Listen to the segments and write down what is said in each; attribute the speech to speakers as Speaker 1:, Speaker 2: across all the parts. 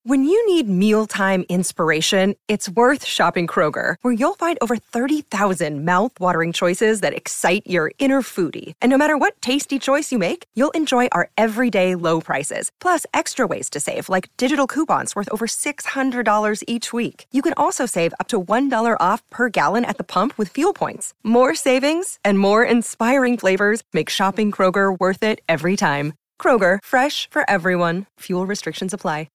Speaker 1: When you need mealtime inspiration, it's worth shopping Kroger, where you'll find over 30,000 mouth-watering choices that excite your inner foodie. And no matter what tasty choice you make, you'll enjoy our everyday low prices, plus extra ways to save, like digital coupons worth over $600 each week. You can also save up to $1 off per gallon at the pump with fuel points. More savings and more inspiring flavors make shopping Kroger worth it every time. Kroger, fresh for everyone. Fuel restrictions apply.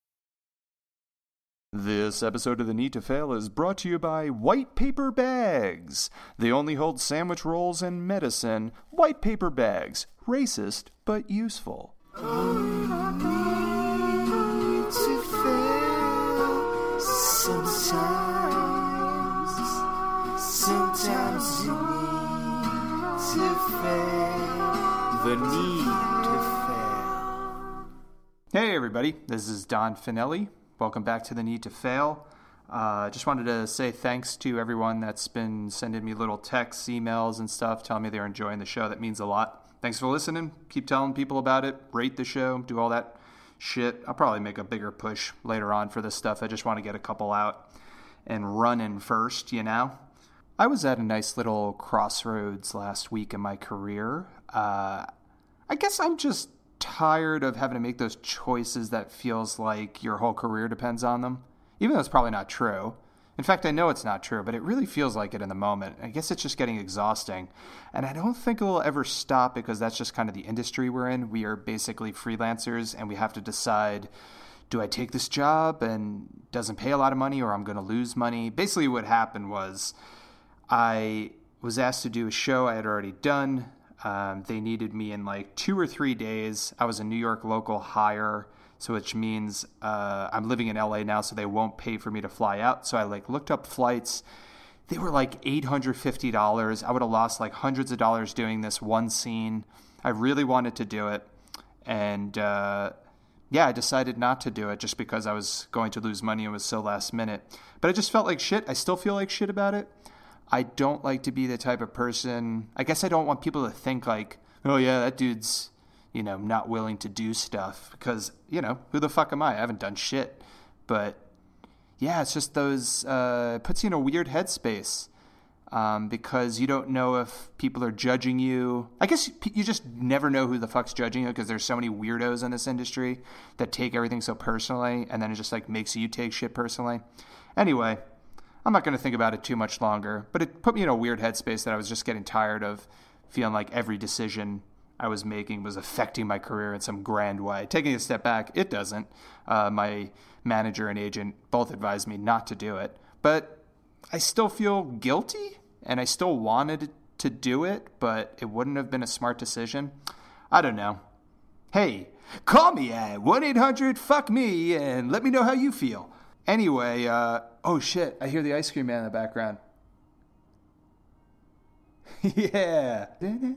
Speaker 2: This episode of The Need to Fail is brought to you by White Paper Bags. They only hold sandwich rolls and medicine. White Paper Bags. Racist, but useful.
Speaker 3: Sometimes you need to fail. The Need to Fail.
Speaker 2: Hey everybody, this is Don Finelli. Welcome back to The Need to Fail. Just wanted to say thanks to everyone that's been sending me little texts, emails, and stuff, telling me they're enjoying the show. That means a lot. Thanks for listening. Keep telling people about it. Rate the show. Do all that shit. I'll probably make a bigger push later on for this stuff. I just want to get a couple out and running first, you know? I was at a nice little crossroads last week in my career. I guess I'm just tired of having to make those choices that feels like your whole career depends on them, even though it's probably not true. In fact, I know it's not true, but it really feels like it in the moment. I guess it's just getting exhausting, and I don't think it'll ever stop because that's just kind of the industry we're in. We are basically freelancers, and we have to decide, do I take this job and it doesn't pay a lot of money, or I'm going to lose money? Basically what happened was I was asked to do a show I had already done. They needed me in like 2 or 3 days. I was a New York local hire, so which means I'm living in LA now, so they won't pay for me to fly out. So I looked up flights. They were like $850. I would have lost like hundreds of dollars doing this one scene. I really wanted to do it. And I decided not to do it just because I was going to lose money and it was so last minute. But I just felt like shit. I still feel like shit about it. I don't like to be the type of person, I guess I don't want people to think like, oh yeah, that dude's, not willing to do stuff because, who the fuck am I? I haven't done shit. But yeah, it's just those, puts you in a weird headspace because you don't know if people are judging you. I guess you just never know who the fuck's judging you because there's so many weirdos in this industry that take everything so personally and then it just makes you take shit personally. Anyway, I'm not going to think about it too much longer, but it put me in a weird headspace that I was just getting tired of feeling like every decision I was making was affecting my career in some grand way. Taking a step back, it doesn't. My manager and agent both advised me not to do it, but I still feel guilty and I still wanted to do it, but it wouldn't have been a smart decision. I don't know. Hey, call me at 1-800-FUCK-ME and let me know how you feel. Anyway, oh shit, I hear the ice cream man in the background. Yeah.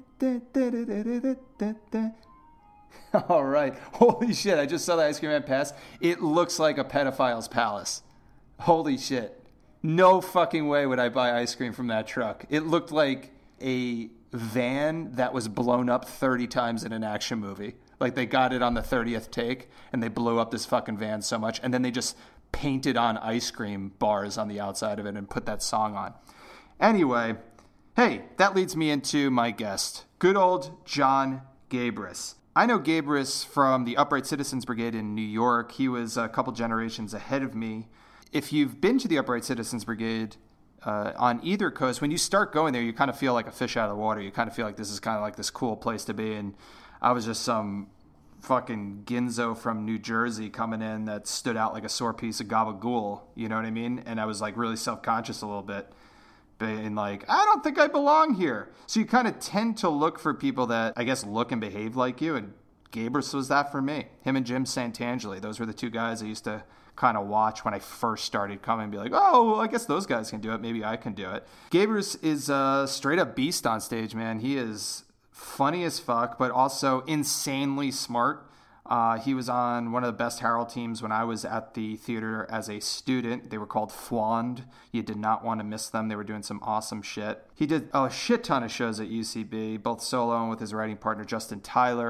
Speaker 2: All right. Holy shit, I just saw the ice cream man pass. It looks like a pedophile's palace. Holy shit. No fucking way would I buy ice cream from that truck. It looked like a van that was blown up 30 times in an action movie. Like they got it on the 30th take and they blew up this fucking van so much and then they just painted on ice cream bars on the outside of it and put that song on. Anyway, hey, that leads me into my guest, good old John Gabrus. I know Gabrus from the Upright Citizens Brigade in New York. He was a couple generations ahead of me. If you've been to the Upright Citizens Brigade on either coast, when you start going there, you kind of feel like a fish out of the water. You kind of feel like this is kind of like this cool place to be. And I was just some fucking ginzo from New Jersey coming in that stood out like a sore piece of gabagool, you know what I mean? And I was like really self-conscious a little bit, being like, I don't think I belong here. So you kind of tend to look for people that I guess look and behave like you, and Gabrus was that for me. Him and Jim Santangeli, those were the two guys I used to kind of watch when I first started coming and be like, oh, well, I guess those guys can do it, maybe I can do it. Gabrus is a straight up beast on stage, man. He is funny as fuck, but also insanely smart. He was on one of the best Harold teams when I was at the theater as a student. They were called Fwand. You did not want to miss them. They were doing some awesome shit. He did a shit ton of shows at UCB, both solo and with his writing partner, Justin Tyler.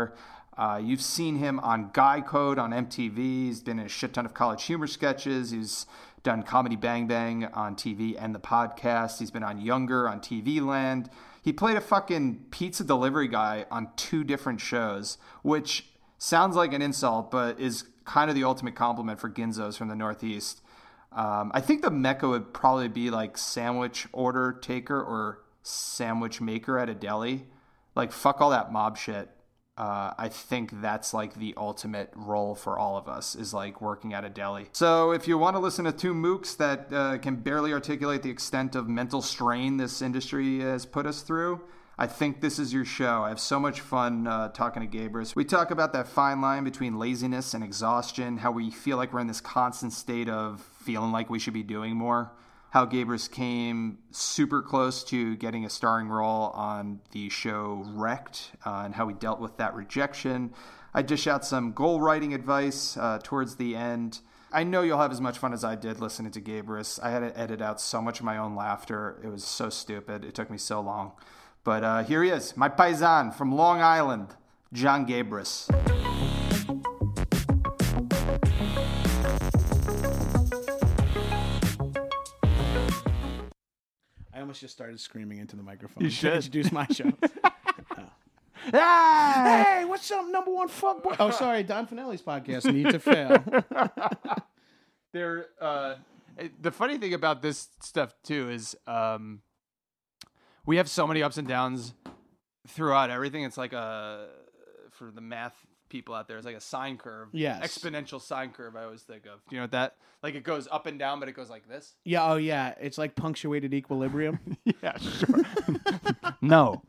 Speaker 2: You've seen him on Guy Code on MTV. He's been in a shit ton of College Humor sketches. He's done Comedy Bang Bang on TV and the podcast. He's been on Younger on TV Land. He played a fucking pizza delivery guy on 2 different shows, which sounds like an insult, but is kind of the ultimate compliment for Ginzos from the Northeast. I think the mecca would probably be like sandwich order taker or sandwich maker at a deli. Like, fuck all that mob shit. I think that's like the ultimate role for all of us, is like working at a deli. So if you want to listen to 2 mooks that can barely articulate the extent of mental strain this industry has put us through, I think this is your show. I have so much fun talking to Gabrus. We talk about that fine line between laziness and exhaustion, how we feel like we're in this constant state of feeling like we should be doing more, how Gabrus came super close to getting a starring role on the show Wrecked, and how he dealt with that rejection. I dish out some goal writing advice towards the end. I know you'll have as much fun as I did listening to Gabrus. I had to edit out so much of my own laughter. It was so stupid. It took me so long. But here he is, my paisan from Long Island, John Gabrus.
Speaker 4: I almost just started screaming into the microphone.
Speaker 2: You should
Speaker 4: introduce my show. Hey, what's up, number 1 fuckboy? Oh, sorry, Don Finelli's podcast, Need to Fail.
Speaker 5: The funny thing about this stuff too is we have so many ups and downs throughout everything. It's like for the math people out there, it's like a sine curve.
Speaker 4: Yes.
Speaker 5: Exponential sine curve, I always think of. Do you know what that? Like, it goes up and down, but it goes like this.
Speaker 4: Yeah, oh yeah, it's like punctuated equilibrium.
Speaker 5: Yeah, sure. No.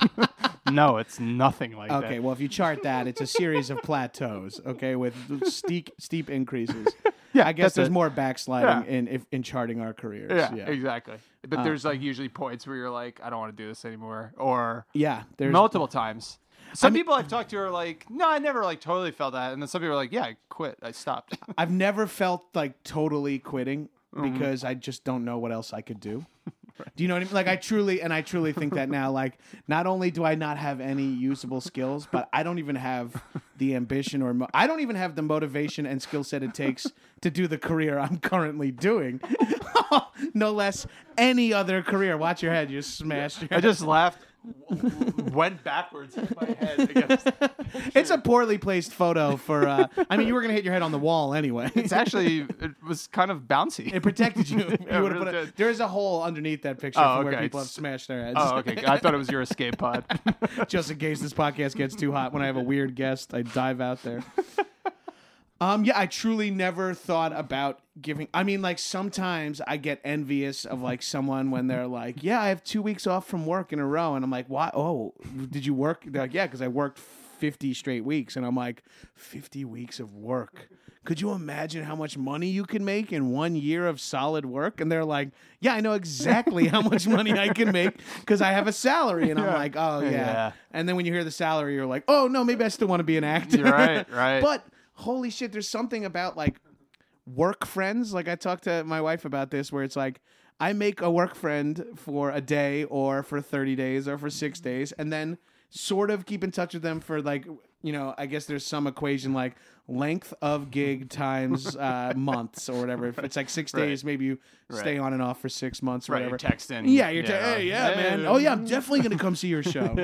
Speaker 5: No, it's nothing like that.
Speaker 4: Okay, well, if you chart that, it's a series of plateaus, okay, with steep increases.
Speaker 5: Yeah,
Speaker 4: I guess there's
Speaker 5: it.
Speaker 4: more backsliding in charting our careers.
Speaker 5: Yeah, exactly. But there's like usually points where you're like, I don't want to do this anymore, or
Speaker 4: there's
Speaker 5: multiple times. Some people I've talked to are like, no, I never like totally felt that, and then some people are like, yeah, I quit, I stopped.
Speaker 4: I've never felt like totally quitting because I just don't know what else I could do. Do you know what I mean? Like, I truly think that now. Like, not only do I not have any usable skills, but I don't even have the ambition or I don't even have the motivation and skill set it takes to do the career I'm currently doing. No less any other career. Watch your head. You smashed your head.
Speaker 5: I just laughed, went backwards in my head against.
Speaker 4: It's a poorly placed photo for. I mean, you were gonna hit your head on the wall anyway.
Speaker 5: It was kind of bouncy.
Speaker 4: It protected you.
Speaker 5: Yeah,
Speaker 4: You would've
Speaker 5: it really
Speaker 4: put
Speaker 5: did.
Speaker 4: there is a hole underneath that picture
Speaker 5: Oh,
Speaker 4: from where
Speaker 5: okay.
Speaker 4: people have smashed their heads.
Speaker 5: Oh, okay. I thought it was your escape pod.
Speaker 4: Just in case this podcast gets too hot when I have a weird guest, I dive out there. Yeah, I truly never thought about giving. I mean, like, sometimes I get envious of like someone when they're like, "Yeah, I have 2 weeks off from work in a row," and I'm like, "Why? Oh, did you work?" They're like, "Yeah, because I worked 50 straight weeks," and I'm like, 50 weeks of work. Could you imagine how much money you can make in 1 year of solid work? And they're like, yeah, I know exactly how much money I can make because I have a salary. And I'm like, oh, yeah. And then when you hear the salary, you're like, oh, no, maybe I still want to be an actor.
Speaker 5: You're right.
Speaker 4: But holy shit, there's something about like work friends. Like, I talked to my wife about this where it's like, I make a work friend for a day or for 30 days or for 6 days and then sort of keep in touch with them for like, you know, I guess there's some equation like length of gig times months or whatever. If it's like 6 days, maybe you stay on and off for 6 months or whatever.
Speaker 5: You're texting.
Speaker 4: Yeah, you're hey, man. Oh, yeah, I'm definitely going to come see your show.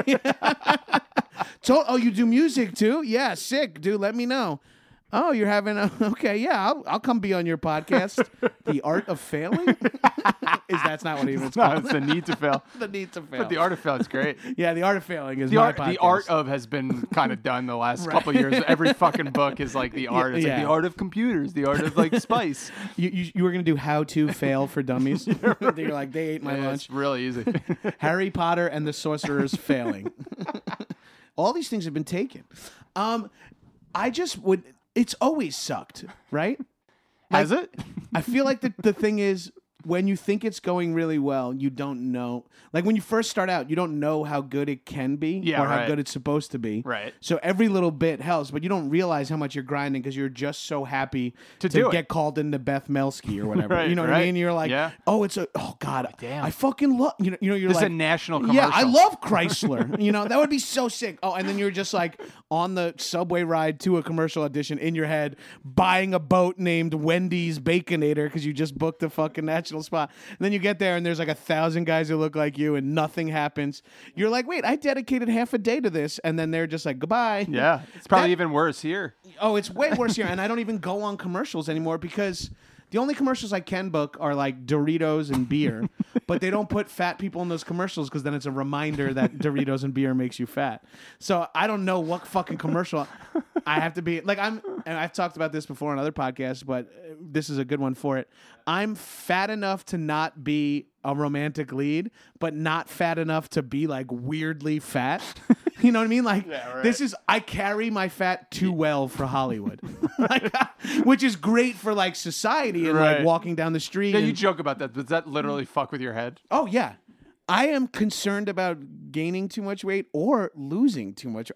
Speaker 4: Oh, you do music too? Yeah, sick, dude. Let me know. Oh, you're having okay, yeah, I'll come be on your podcast. The Art of Failing? That's not what even it's called.
Speaker 5: No, it's The Need to Fail.
Speaker 4: The Need to Fail.
Speaker 5: But The Art of Fail is great.
Speaker 4: Yeah, The Art of Failing is my podcast.
Speaker 5: The art of has been kind of done the last couple of years. Every fucking book is like the art. It's like the art of computers, the art of like spice.
Speaker 4: You were going to do How to Fail for Dummies. You're like, they ate my lunch.
Speaker 5: It's really easy.
Speaker 4: Harry Potter and the Sorcerer's Failing. All these things have been taken. I just would... It's always sucked, right?
Speaker 5: Has it?
Speaker 4: I feel like the thing is, when you think it's going really well, you don't know. Like when you first start out, you don't know how good it can be or how good it's supposed to be.
Speaker 5: Right.
Speaker 4: So every little bit helps, but you don't realize how much you're grinding because you're just so happy to get called into Beth Melsky or whatever.
Speaker 5: Right,
Speaker 4: you know what I mean? You're like, oh God,
Speaker 5: damn.
Speaker 4: I fucking love. You know, you're
Speaker 5: This
Speaker 4: like
Speaker 5: is a national commercial.
Speaker 4: Yeah, I love Chrysler. You know, that would be so sick. Oh, and then you're just like on the subway ride to a commercial audition in your head, buying a boat named Wendy's Baconator because you just booked a fucking national spot. And then you get there and there's like 1,000 guys who look like you and nothing happens. You're like, wait, I dedicated half a day to this. And then they're just like, goodbye.
Speaker 5: Yeah. It's probably even worse here.
Speaker 4: Oh, it's way worse here. And I don't even go on commercials anymore because the only commercials I can book are like Doritos and beer, but they don't put fat people in those commercials because then it's a reminder that Doritos and beer makes you fat. So I don't know what fucking commercial I have to be like. And I've talked about this before on other podcasts, but this is a good one for it. I'm fat enough to not be a romantic lead, but not fat enough to be like weirdly fat. You know what I mean? Like I carry my fat too well for Hollywood, like, which is great for like society and like walking down the street.
Speaker 5: Yeah, you joke about that. Does that literally fuck with your head?
Speaker 4: Oh yeah, I am concerned about gaining too much weight or losing too much.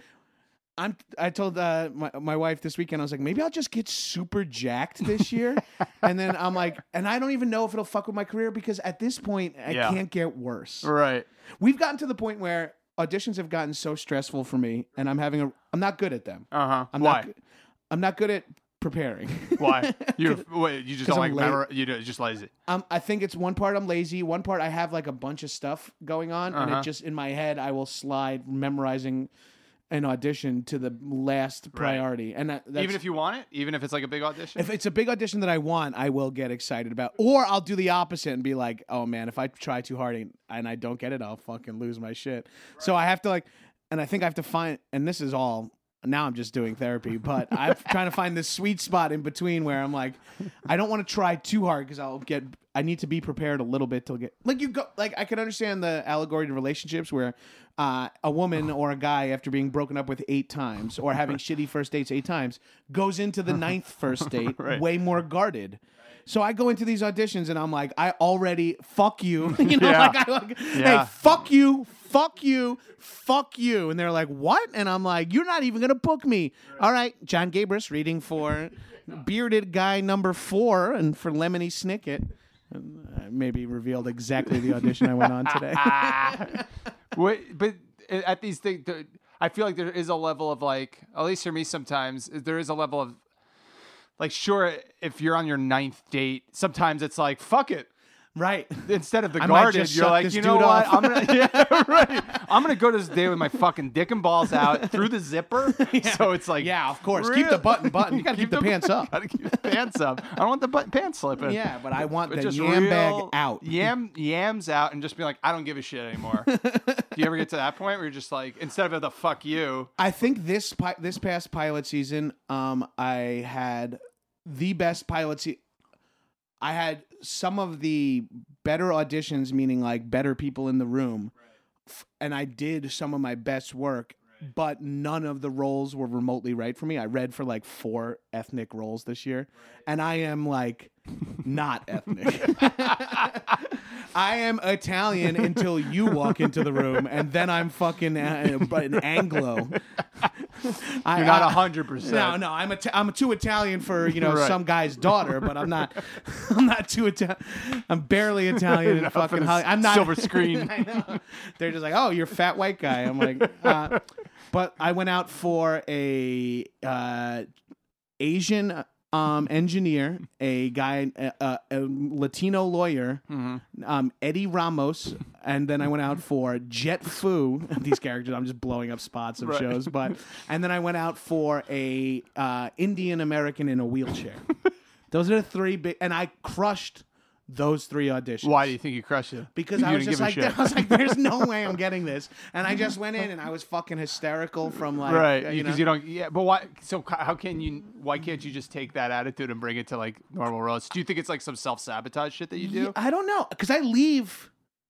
Speaker 4: I told my wife this weekend, I was like, maybe I'll just get super jacked this year. And then I'm like, and I don't even know if it'll fuck with my career because at this point, I can't get worse.
Speaker 5: Right.
Speaker 4: We've gotten to the point where auditions have gotten so stressful for me and I'm not good at them.
Speaker 5: Uh-huh.
Speaker 4: Why? I'm not good at preparing.
Speaker 5: Why? You just don't like you're just lazy.
Speaker 4: I think it's one part I'm lazy, one part I have like a bunch of stuff going on and it just in my head I will slide memorizing an audition to the last priority. And
Speaker 5: even if you want it, even if it's like a big audition?
Speaker 4: If it's a big audition that I want, I will get excited about. Or I'll do the opposite and be like, oh man, if I try too hard and I don't get it, I'll fucking lose my shit. Right. So I have to and I think I have to find, and this is all, now I'm just doing therapy, but I'm trying to find this sweet spot in between where I'm like, I don't want to try too hard because I need to be prepared a little bit to get, I can understand the allegory to relationships where a woman or a guy after being broken up with 8 times or having shitty first dates 8 times goes into the 9th first date way more guarded. So I go into these auditions and I'm like, I already fuck you. You know, hey, fuck you. And they're like, what? And I'm like, you're not even going to book me. All right, John Gabris reading for bearded guy number 4 and for Lemony Snicket. I maybe revealed exactly the audition I went on today.
Speaker 5: But at these things, I feel like there is a level of like, at least for me sometimes, there is a level of like, sure, if you're on your 9th date, sometimes it's like, fuck it.
Speaker 4: Right.
Speaker 5: Instead of the guarded, you're like, you know what? I'm gonna go to this day with my fucking dick and balls out through the zipper. So it's like,
Speaker 4: yeah, of course. Keep the button. You gotta keep the pants up.
Speaker 5: Gotta keep the pants up. I don't want the pants slipping.
Speaker 4: Yeah, but I want the yam bag out.
Speaker 5: Yams out and just be like, I don't give a shit anymore. Do you ever get to that point where you're just like, instead of the fuck you?
Speaker 4: I think this past pilot season, I had the best pilot season. I had some of the better auditions, meaning like better people in the room, and I did some of my best work, but none of the roles were remotely right for me. I read for like 4 ethnic roles this year, and I am like not ethnic. I am Italian until you walk into the room, and then I'm fucking an Anglo.
Speaker 5: You're not 100%.
Speaker 4: No, I'm too Italian for some guy's daughter, but I'm not too Italian. I'm barely Italian in fucking Hollywood. I'm not
Speaker 5: silver screen.
Speaker 4: I know. They're just like, oh, you're a fat white guy. I'm like, but I went out for a Asian engineer, a guy, a Latino lawyer, Eddie Ramos, and then I went out for Jet Fu. These characters, I'm just blowing up spots of shows, and then I went out for a Indian American in a wheelchair. Those are the 3 big, and I crushed those 3 auditions.
Speaker 5: Why do you think you crushed it?
Speaker 4: Because I was just like, there's no way I'm getting this. And I just went in and I was fucking hysterical from like,
Speaker 5: right. Because you don't, but why? So why can't you just take that attitude and bring it to like normal roles? Do you think it's like some self-sabotage shit that you do?
Speaker 4: I don't know. Because I leave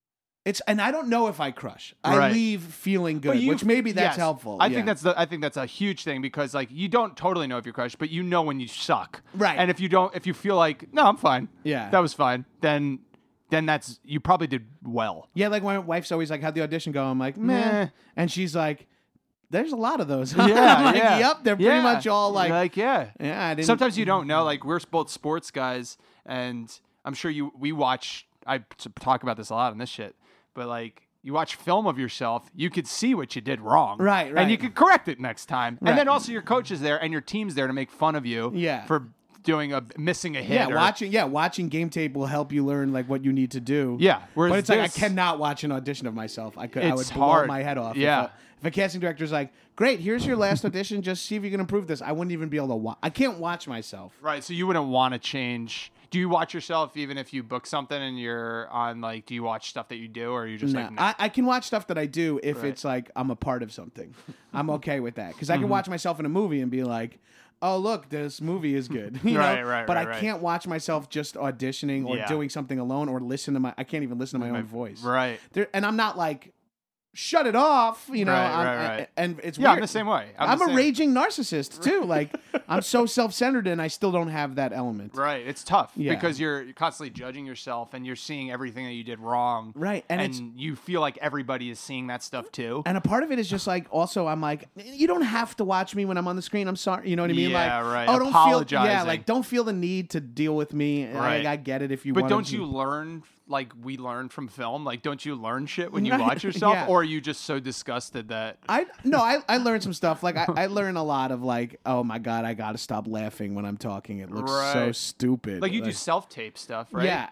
Speaker 4: and I don't know if I crush. I
Speaker 5: Right.
Speaker 4: leave feeling good,
Speaker 5: But
Speaker 4: which maybe that's
Speaker 5: yes.
Speaker 4: helpful.
Speaker 5: I
Speaker 4: Yeah.
Speaker 5: think that's a huge thing because like you don't totally know if you're crushed, but you know when you suck.
Speaker 4: Right.
Speaker 5: And if you feel like no, I'm fine.
Speaker 4: Yeah.
Speaker 5: That was fine. Then that's you probably did well.
Speaker 4: Yeah, like my wife's always like, "How'd the audition go?" I'm like, "Meh,"
Speaker 5: Meh.
Speaker 4: and she's like, "There's a lot of those."
Speaker 5: Yeah.
Speaker 4: I'm like,
Speaker 5: yeah.
Speaker 4: Yep, they're pretty much all like,
Speaker 5: yeah.
Speaker 4: yeah. I didn't.
Speaker 5: Sometimes you don't know. Like we're both sports guys, and I'm sure we watch. I talk about this a lot on this shit, but like you watch film of yourself, you could see what you did wrong,
Speaker 4: Right,
Speaker 5: and you
Speaker 4: right.
Speaker 5: could correct it next time.
Speaker 4: Right.
Speaker 5: And then also your coach is there and your team's there to make fun of you,
Speaker 4: Yeah.
Speaker 5: for doing missing a hit.
Speaker 4: Yeah, watching game tape will help you learn like what you need to do.
Speaker 5: Yeah, whereas
Speaker 4: but it's like I
Speaker 5: this-
Speaker 4: cannot watch an audition of myself. I would
Speaker 5: It's
Speaker 4: blow
Speaker 5: hard.
Speaker 4: my head off.
Speaker 5: Yeah.
Speaker 4: If a casting director's like, "Great, here's your last audition. Just see if you can improve this," I wouldn't even be able to watch. I can't watch myself.
Speaker 5: Right, so you wouldn't want to change. Do you watch yourself even if you book something and you're on like? Do you watch stuff that you do, or are you just
Speaker 4: Nah,
Speaker 5: like? Nah.
Speaker 4: I can watch stuff that I do if
Speaker 5: Right.
Speaker 4: it's like I'm a part of something. I'm okay with that because I
Speaker 5: Mm-hmm.
Speaker 4: can watch myself in a movie and be like, "Oh, look, this movie is good." You
Speaker 5: Right,
Speaker 4: know?
Speaker 5: right,
Speaker 4: But
Speaker 5: right,
Speaker 4: I
Speaker 5: right.
Speaker 4: can't watch myself just auditioning or
Speaker 5: Yeah.
Speaker 4: doing something alone or listen to my. I can't even listen to my own voice.
Speaker 5: Right.
Speaker 4: And I'm not like, shut it off. You know.
Speaker 5: Right.
Speaker 4: And it's
Speaker 5: Yeah,
Speaker 4: weird.
Speaker 5: I'm the same way.
Speaker 4: I'm
Speaker 5: the
Speaker 4: a
Speaker 5: same.
Speaker 4: raging narcissist too. Like I'm so self-centered and I still don't have that element.
Speaker 5: Right, it's tough
Speaker 4: Yeah.
Speaker 5: because you're constantly judging yourself and you're seeing everything that you did wrong.
Speaker 4: Right, and
Speaker 5: and
Speaker 4: it's-
Speaker 5: you feel like everybody is seeing that stuff too.
Speaker 4: And a part of it is just like, also, I'm like, you don't have to watch me when I'm on the screen. I'm sorry. You know what I mean?
Speaker 5: Yeah,
Speaker 4: like,
Speaker 5: right.
Speaker 4: Oh, don't feel, yeah,
Speaker 5: Apologizing.
Speaker 4: like, don't feel the need to deal with me.
Speaker 5: Right.
Speaker 4: I get it if you
Speaker 5: But
Speaker 4: want
Speaker 5: don't
Speaker 4: to.
Speaker 5: you learn like we learn from film? Like, don't you learn shit when you
Speaker 4: Right,
Speaker 5: watch yourself,
Speaker 4: yeah.
Speaker 5: or are you just so disgusted that?
Speaker 4: I learned some stuff. Like I learn a lot of like, oh my God, I gotta stop laughing when I'm talking. It looks so
Speaker 5: Right.
Speaker 4: stupid.
Speaker 5: Like you do self-tape stuff, right?
Speaker 4: Yeah,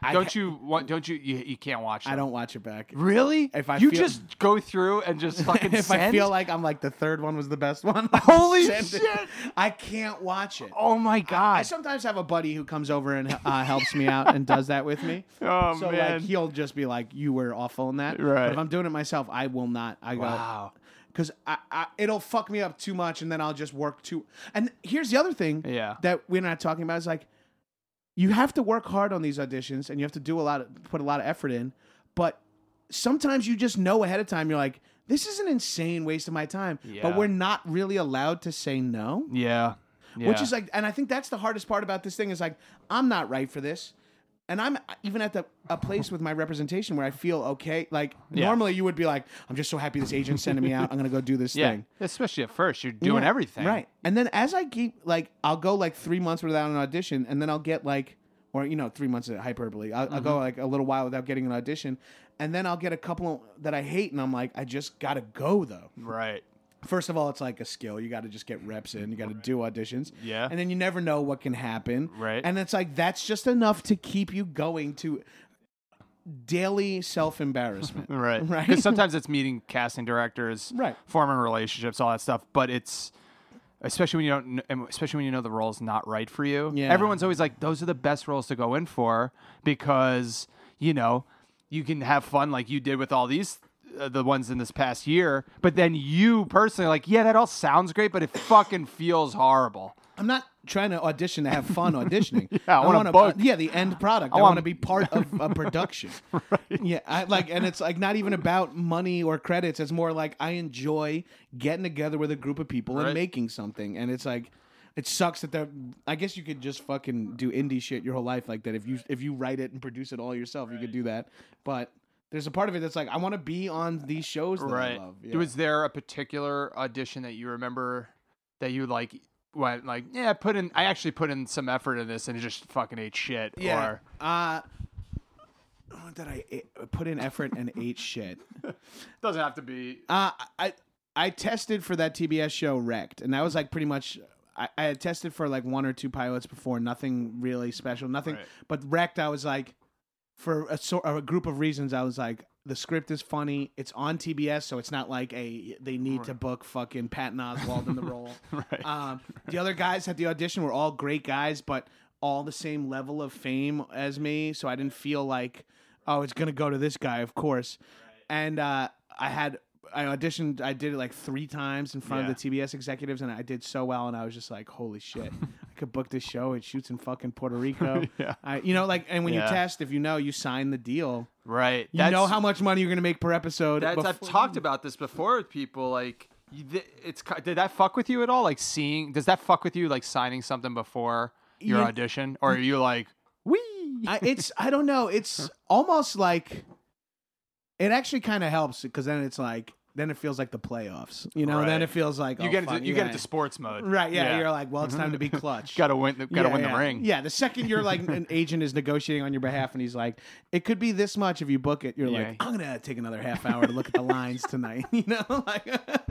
Speaker 5: You can't watch them.
Speaker 4: I don't watch it back.
Speaker 5: Really?
Speaker 4: If I
Speaker 5: you
Speaker 4: feel-
Speaker 5: just go through and just fucking
Speaker 4: If
Speaker 5: send?
Speaker 4: I feel like I'm like the third one was the best one,
Speaker 5: Holy
Speaker 4: send it.
Speaker 5: shit.
Speaker 4: I can't watch it.
Speaker 5: Oh my god.
Speaker 4: I sometimes have a buddy who comes over and helps me out and does that with me.
Speaker 5: Oh,
Speaker 4: so
Speaker 5: man.
Speaker 4: like he'll just be like, "You were awful in that."
Speaker 5: Right.
Speaker 4: But if I'm doing it myself, I will not. I go
Speaker 5: Wow.
Speaker 4: because it'll fuck me up too much, and then I'll just work too. And here's the other thing
Speaker 5: Yeah.
Speaker 4: that we're not talking about is like, you have to work hard on these auditions, and you have to do put a lot of effort in. But sometimes you just know ahead of time. You're like, this is an insane waste of my time.
Speaker 5: Yeah.
Speaker 4: But we're not really allowed to say no.
Speaker 5: Yeah.
Speaker 4: Which is like, and I think that's the hardest part about this thing is like, I'm not right for this. And I'm even at a place with my representation where I feel okay. Like
Speaker 5: Yeah.
Speaker 4: normally you would be like, I'm just so happy this agent's sending me out. I'm going to go do this
Speaker 5: yeah.
Speaker 4: thing.
Speaker 5: Especially at first, you're doing
Speaker 4: Yeah,
Speaker 5: everything.
Speaker 4: Right. And then as I keep, like, I'll go like 3 months without an audition, and then I'll get like, or, 3 months of hyperbole. I'll go like a little while without getting an audition, and then I'll get a couple that I hate, and I'm like, I just got to go though.
Speaker 5: Right.
Speaker 4: First of all, it's like a skill. You got to just get reps in. You got to do auditions.
Speaker 5: Yeah.
Speaker 4: And then you never know what can happen.
Speaker 5: Right.
Speaker 4: And it's like, that's just enough to keep you going to daily self-embarrassment.
Speaker 5: Right.
Speaker 4: Right.
Speaker 5: Because sometimes it's meeting casting directors,
Speaker 4: Right.
Speaker 5: forming relationships, all that stuff. But it's especially when you know the role's not right for you.
Speaker 4: Yeah.
Speaker 5: Everyone's always like, those are the best roles to go in for because you can have fun like you did with all these. The ones in this past year, but then you personally like, yeah, that all sounds great, but it fucking feels horrible.
Speaker 4: I'm not trying to audition to have fun auditioning.
Speaker 5: Yeah, I wanna
Speaker 4: wanna-
Speaker 5: book.
Speaker 4: the end product. I
Speaker 5: want-
Speaker 4: want to be part of a production. Yeah, and it's like not even about money or credits. It's more like I enjoy getting together with a group of people
Speaker 5: Right.
Speaker 4: and making something. And it's like, it sucks that I guess you could just fucking do indie shit your whole life like that. If you write it and produce it all yourself, you could do that. But there's a part of it that's like, I want to be on these shows that I love. Yeah.
Speaker 5: Was there a particular audition that you remember that you like went like, yeah, I actually put in some effort in this and it just fucking ate shit?
Speaker 4: Yeah.
Speaker 5: Or
Speaker 4: That I put in effort and ate shit.
Speaker 5: doesn't have to be.
Speaker 4: I tested for that TBS show Wrecked, and that was like pretty much. I had tested for like 1 or 2 pilots before, nothing really special, nothing.
Speaker 5: Right.
Speaker 4: But Wrecked, I was like, for a group of reasons, I was like, the script is funny. It's on TBS, so it's not like they need to book fucking Patton Oswalt in the role.
Speaker 5: Right.
Speaker 4: The other guys at the audition were all great guys, but all the same level of fame as me, so I didn't feel like, oh, it's gonna go to this guy, of course. And I auditioned. I did it like 3 times in front of the TBS executives, and I did so well. And I was just like, "Holy shit! I could book this show. It shoots in fucking Puerto Rico."
Speaker 5: Yeah.
Speaker 4: And when you test, if you sign the deal.
Speaker 5: Right.
Speaker 4: You know how much money you're going to make per episode.
Speaker 5: I've talked about this before with people. Like, did that fuck with you at all? Like, does that fuck with you? Like signing something before your audition, or are you like, wee?
Speaker 4: I don't know. It's almost like it actually kind of helps because then it's like. Then it feels like the playoffs, you know.
Speaker 5: Right.
Speaker 4: Then it feels like
Speaker 5: you get into sports mode,
Speaker 4: right? Yeah, you're like, well, it's time to be clutch.
Speaker 5: Gotta win the ring.
Speaker 4: Yeah, the second you're like an agent is negotiating on your behalf, and he's like, it could be this much if you book it. You're like, I'm gonna take another half hour to look at the lines tonight, you know. Like,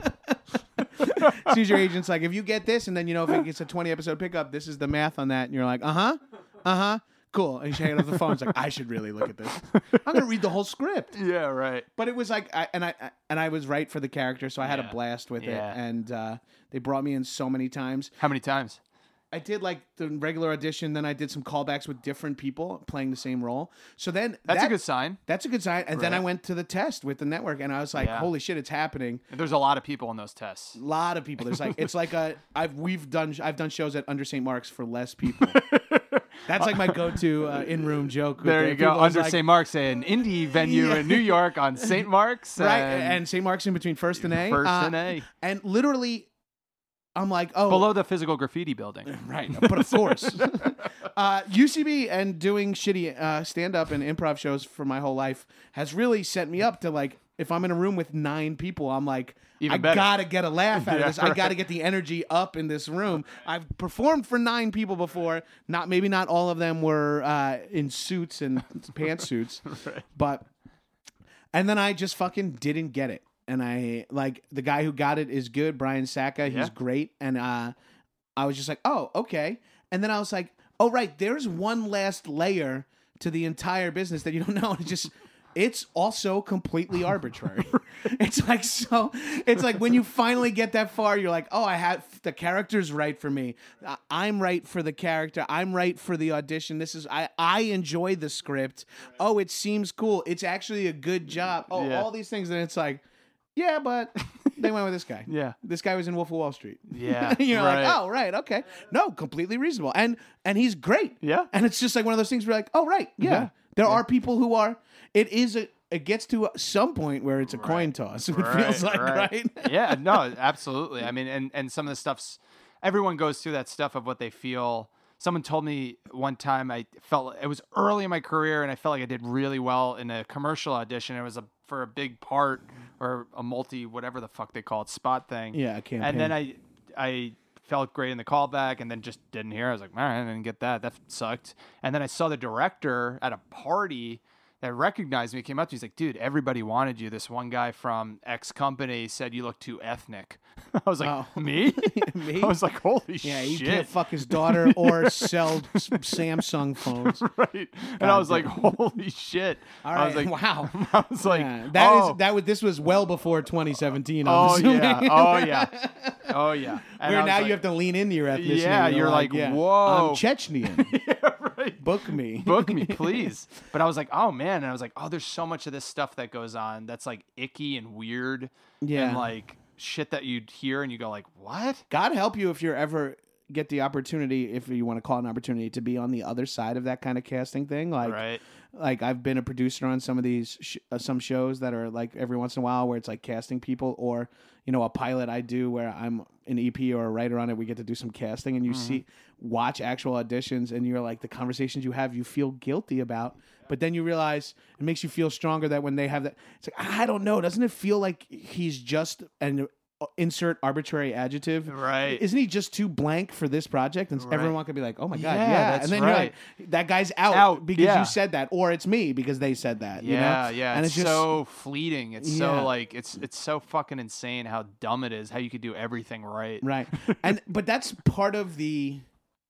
Speaker 4: as soon as your agent's like, if you get this, and then if it gets a 20 episode pickup, this is the math on that, and you're like, cool. And he's hanging up the phone. It's like, I should really look at this. I'm gonna read the whole script.
Speaker 5: Yeah, right.
Speaker 4: But it was like, I was right for the character, so I had a blast with it. And they brought me in so many times.
Speaker 5: How many times?
Speaker 4: I did like the regular audition, then I did some callbacks with different people playing the same role. So then
Speaker 5: that's a good sign.
Speaker 4: That's a good sign. And then I went to the test with the network, and I was like, holy shit, it's happening.
Speaker 5: And there's a lot of people in those tests.
Speaker 4: A lot of people. There's like it's like I've done shows at Under St. Mark's for less people. That's like my go-to in-room joke.
Speaker 5: There you go. Under St. Mark's, an indie venue in New York on St. Mark's.
Speaker 4: Right, and St. Mark's in between First and A.
Speaker 5: First and A.
Speaker 4: And literally, I'm like, oh.
Speaker 5: Below the physical graffiti building.
Speaker 4: Right, but of course. UCB and doing shitty stand-up and improv shows for my whole life has really set me up to like, if I'm in a room with 9 people, I'm like, I gotta get a laugh out of this. I gotta get the energy up in this room. I've performed for 9 people before. Maybe not all of them were in suits and pantsuits, but and then I just fucking didn't get it. And I like the guy who got it is good, Brian Sacca. He's great, and I was just like, oh, okay. And then I was like, oh, right, there's one last layer to the entire business that you don't know. It's also completely arbitrary. It's like when you finally get that far, you're like, oh, the character's right for me. I'm right for the character. I'm right for the audition. I enjoy the script. Oh, it seems cool. It's actually a good job. Oh, all these things. And it's like, yeah, but they went with this guy.
Speaker 5: Yeah.
Speaker 4: This guy was in Wolf of Wall Street.
Speaker 5: Yeah.
Speaker 4: You're like, oh, right, okay. No, completely reasonable. And he's great.
Speaker 5: Yeah.
Speaker 4: And it's just like one of those things where you're like, oh, right, yeah. There are people who are, it gets to some point where it's a coin toss. It feels like, right?
Speaker 5: Yeah, no, absolutely. I mean, and some of the stuff's, everyone goes through that stuff of what they feel. Someone told me one time it was early in my career and I felt like I did really well in a commercial audition. It was for a big part or a whatever the fuck they call it, spot thing.
Speaker 4: Yeah, a campaign.
Speaker 5: And then I felt great in the callback and then just didn't hear. I was like, man, I didn't get that. That sucked. And then I saw the director at a party that recognized me, came up to me. He's like, dude, everybody wanted you. This one guy from X company said you look too ethnic. I was like, me?
Speaker 4: Me?
Speaker 5: I was like, holy shit.
Speaker 4: Yeah, he can't fuck his daughter or sell Samsung phones.
Speaker 5: Right. And I was like, holy shit.
Speaker 4: All right.
Speaker 5: I was like,
Speaker 4: wow.
Speaker 5: I was like,
Speaker 4: this was well before 2017.
Speaker 5: Oh, yeah. Oh, yeah. Oh, yeah. And
Speaker 4: where now you have to lean into your ethnicity.
Speaker 5: Yeah, you're like, whoa.
Speaker 4: I'm Chechnyan.
Speaker 5: Yeah, right.
Speaker 4: Book me.
Speaker 5: Book me, please. But I was like, oh, man. And I was like, oh, there's so much of this stuff that goes on that's like icky and weird.
Speaker 4: Yeah.
Speaker 5: And like shit that you'd hear and you go like, what?
Speaker 4: God help you if you ever get the opportunity, if you want to call it an opportunity, to be on the other side of that kind of casting thing. Like,
Speaker 5: right.
Speaker 4: Like I've been a producer on some of these some shows that are like every once in a while where it's like casting people, or a pilot I do where I'm an EP or a writer on it. We get to do some casting, and you watch actual auditions, and you're like, the conversations you have, you feel guilty about, but then you realize it makes you feel stronger that when they have that, it's like, I don't know, doesn't it feel like he's just an insert arbitrary adjective,
Speaker 5: right?
Speaker 4: Isn't he just too blank for this project? And everyone could be like, oh my god,
Speaker 5: that's
Speaker 4: and then
Speaker 5: right.
Speaker 4: you're like, that guy's out because you said that, or it's me because they said that.
Speaker 5: Yeah,
Speaker 4: and
Speaker 5: it's
Speaker 4: just
Speaker 5: so fleeting. It's so like it's so fucking insane how dumb it is. How you could do everything right.
Speaker 4: But that's part of the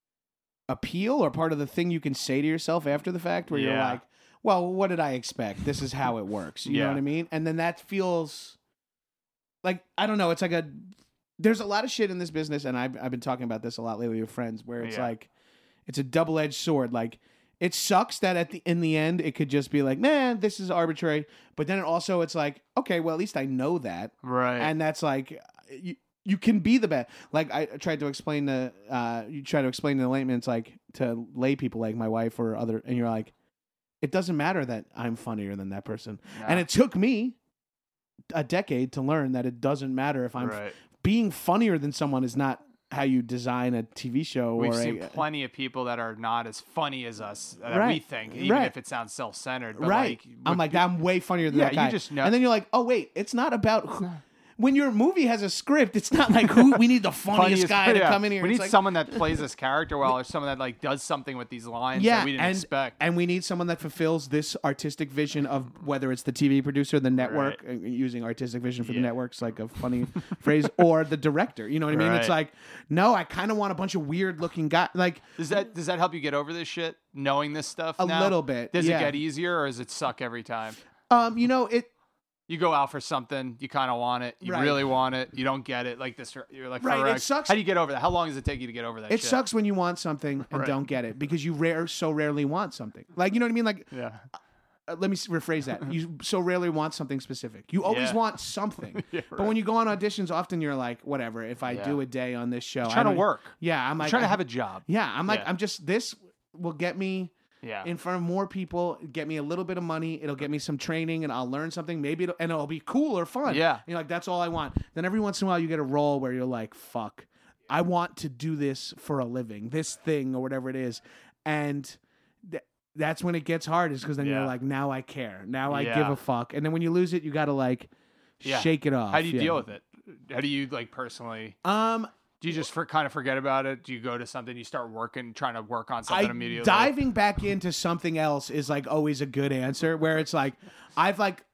Speaker 4: appeal, or part of the thing you can say to yourself after the fact, where you're like, well, what did I expect? This is how it works. You know what I mean? And then that feels like, I don't know, it's like there's a lot of shit in this business, and I've been talking about this a lot lately with friends, where it's like, it's a double-edged sword. Like, it sucks that in the end, it could just be like, man, this is arbitrary. But then it's like, okay, well, at least I know that.
Speaker 5: Right.
Speaker 4: And that's like, you can be the best. Like, I tried to explain you try to explain to the laymen, it's like, to lay people like my wife or other, and you're like, it doesn't matter that I'm funnier than that person. And it took me a decade to learn that it doesn't matter if I'm being funnier than someone is not how you design a TV show.
Speaker 5: We've seen plenty of people that are not as funny as us that we think, even if it sounds self-centered. But
Speaker 4: I'm like, I'm way funnier than that guy.
Speaker 5: You just know.
Speaker 4: And then you're like, oh wait, it's not about when your movie has a script, it's not like we need the funniest guy to come in here.
Speaker 5: We need someone that plays this character well, or someone that like does something with these lines that we didn't expect.
Speaker 4: And we need someone that fulfills this artistic vision of whether it's the TV producer, the network, using artistic vision for the network's like a funny phrase, or the director. You know what I mean? It's like, no, I kind of want a bunch of weird looking guys. Like,
Speaker 5: does that help you get over this shit? Knowing this stuff
Speaker 4: a little bit.
Speaker 5: Does it get easier, or does it suck every time?
Speaker 4: You
Speaker 5: go out for something, you kind of want it, you really want it, you don't get it, like this, you're like,
Speaker 4: it sucks.
Speaker 5: How do you get over that? How long does it take you to get over that
Speaker 4: It sucks when you want something and don't get it, because you so rarely want something. Like, you know what I mean? Like, let me rephrase that. You so rarely want something specific. You always want something. But when you go on auditions, often you're like, whatever, if I do a day on this show.
Speaker 5: I'm trying to work.
Speaker 4: Yeah, I'm like,
Speaker 5: trying to have a job.
Speaker 4: Yeah, I'm like, this will get me in front of more people, get me a little bit of money, it'll get me some training, and I'll learn something. Maybe it'll be cool or fun.
Speaker 5: Yeah.
Speaker 4: You're like, that's all I want. Then every once in a while you get a role where you're like, fuck, I want to do this for a living, this thing or whatever it is. And that's when it gets hard, is because then you're like, now I care. Now I give a fuck. And then when you lose it, you got to like shake it off.
Speaker 5: How do you deal with it? How do you like personally? Do you just kind of forget about it? Do you go to something, you start trying to work on something immediately?
Speaker 4: Diving back into something else is like always a good answer, where it's like, I've like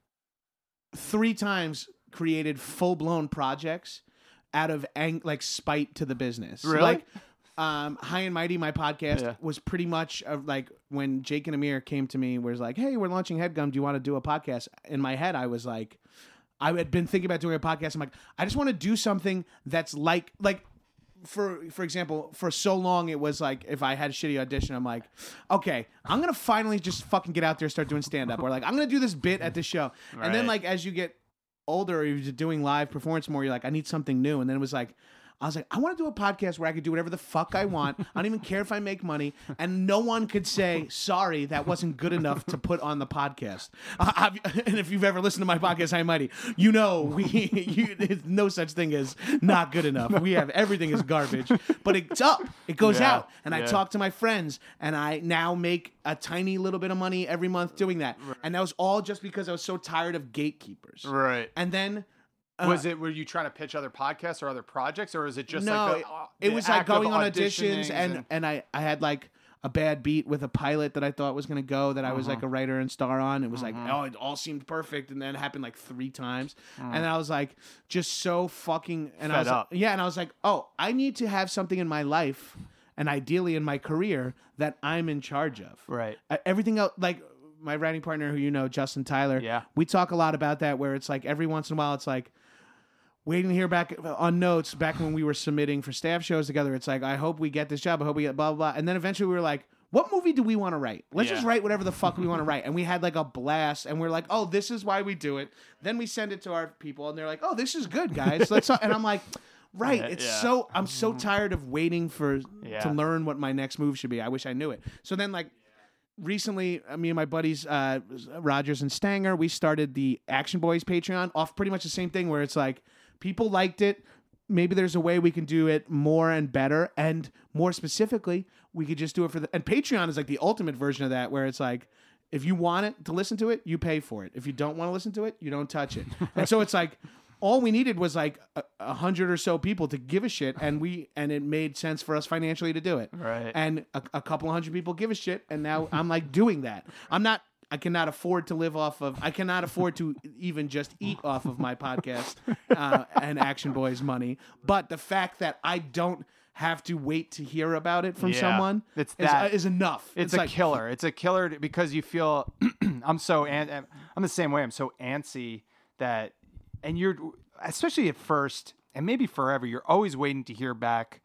Speaker 4: 3 times created full-blown projects out of like spite to the business.
Speaker 5: Really?
Speaker 4: Like, High and Mighty, my podcast, was pretty much like when Jake and Amir came to me, was like, hey, we're launching HeadGum. Do you want to do a podcast? In my head, I was like, I had been thinking about doing a podcast. I'm like, I just want to do something that's like for example, for so long it was like, if I had a shitty audition, I'm like, okay, I'm gonna finally just fucking get out there and start doing stand-up, or like, I'm gonna do this bit at the show. And then like, as you get older, or you're doing live performance more, you're like, I need something new. And then it was like, I was like, I want to do a podcast where I could do whatever the fuck I want. I don't even care if I make money, and no one could say, sorry, that wasn't good enough to put on the podcast. And if you've ever listened to my podcast, High and Mighty, you know there's no such thing as not good enough. We have everything is garbage, but it's up. It goes out, and I talk to my friends, and I now make a tiny little bit of money every month doing that. And that was all just because I was so tired of gatekeepers.
Speaker 5: Right.
Speaker 4: And then...
Speaker 5: were you trying to pitch other podcasts or other projects, or is it just like
Speaker 4: it was like going on auditions and I had like a bad beat with a pilot that I thought was going to go, that I was like a writer and star on. It was like, oh, it all seemed perfect, and then it happened like 3 times. And I was like, just so fucking
Speaker 5: fed up.
Speaker 4: And I was like, oh, I need to have something in my life, and ideally in my career, that I'm in charge of.
Speaker 5: Right.
Speaker 4: Everything else, like my writing partner, who you know, Justin Tyler, we talk a lot about that, where it's like every once in a while it's like, waiting to hear back on notes back when we were submitting for staff shows together. It's like, I hope we get this job. I hope we get blah, blah, blah. And then eventually we were like, what movie do we want to write? Let's just write whatever the fuck we want to write. And we had like a blast, and we're like, oh, this is why we do it. Then we send it to our people, and they're like, oh, this is good, guys. Let's. And I'm like, right. It's so, I'm so tired of waiting to learn what my next move should be. I wish I knew it. So then like, recently, me and my buddies, Rogers and Stanger, we started the Action Boys Patreon, off pretty much the same thing, where it's like, people liked it. Maybe there's a way we can do it more and better. And more specifically, we could just do it and Patreon is like the ultimate version of that, where it's like, if you want it to listen to it, you pay for it. If you don't want to listen to it, you don't touch it. And so it's like, all we needed was like 100 or so people to give a shit, and it made sense for us financially to do it.
Speaker 5: Right.
Speaker 4: And a couple 100 people give a shit, and now I'm like doing that. I cannot afford to live off of. I cannot afford to even just eat off of my podcast and Action Boys money. But the fact that I don't have to wait to hear about it from someone is enough.
Speaker 5: It's a killer. It's a killer because you feel. I'm the same way. I'm so antsy that, and you're especially at first and maybe forever. You're always waiting to hear back.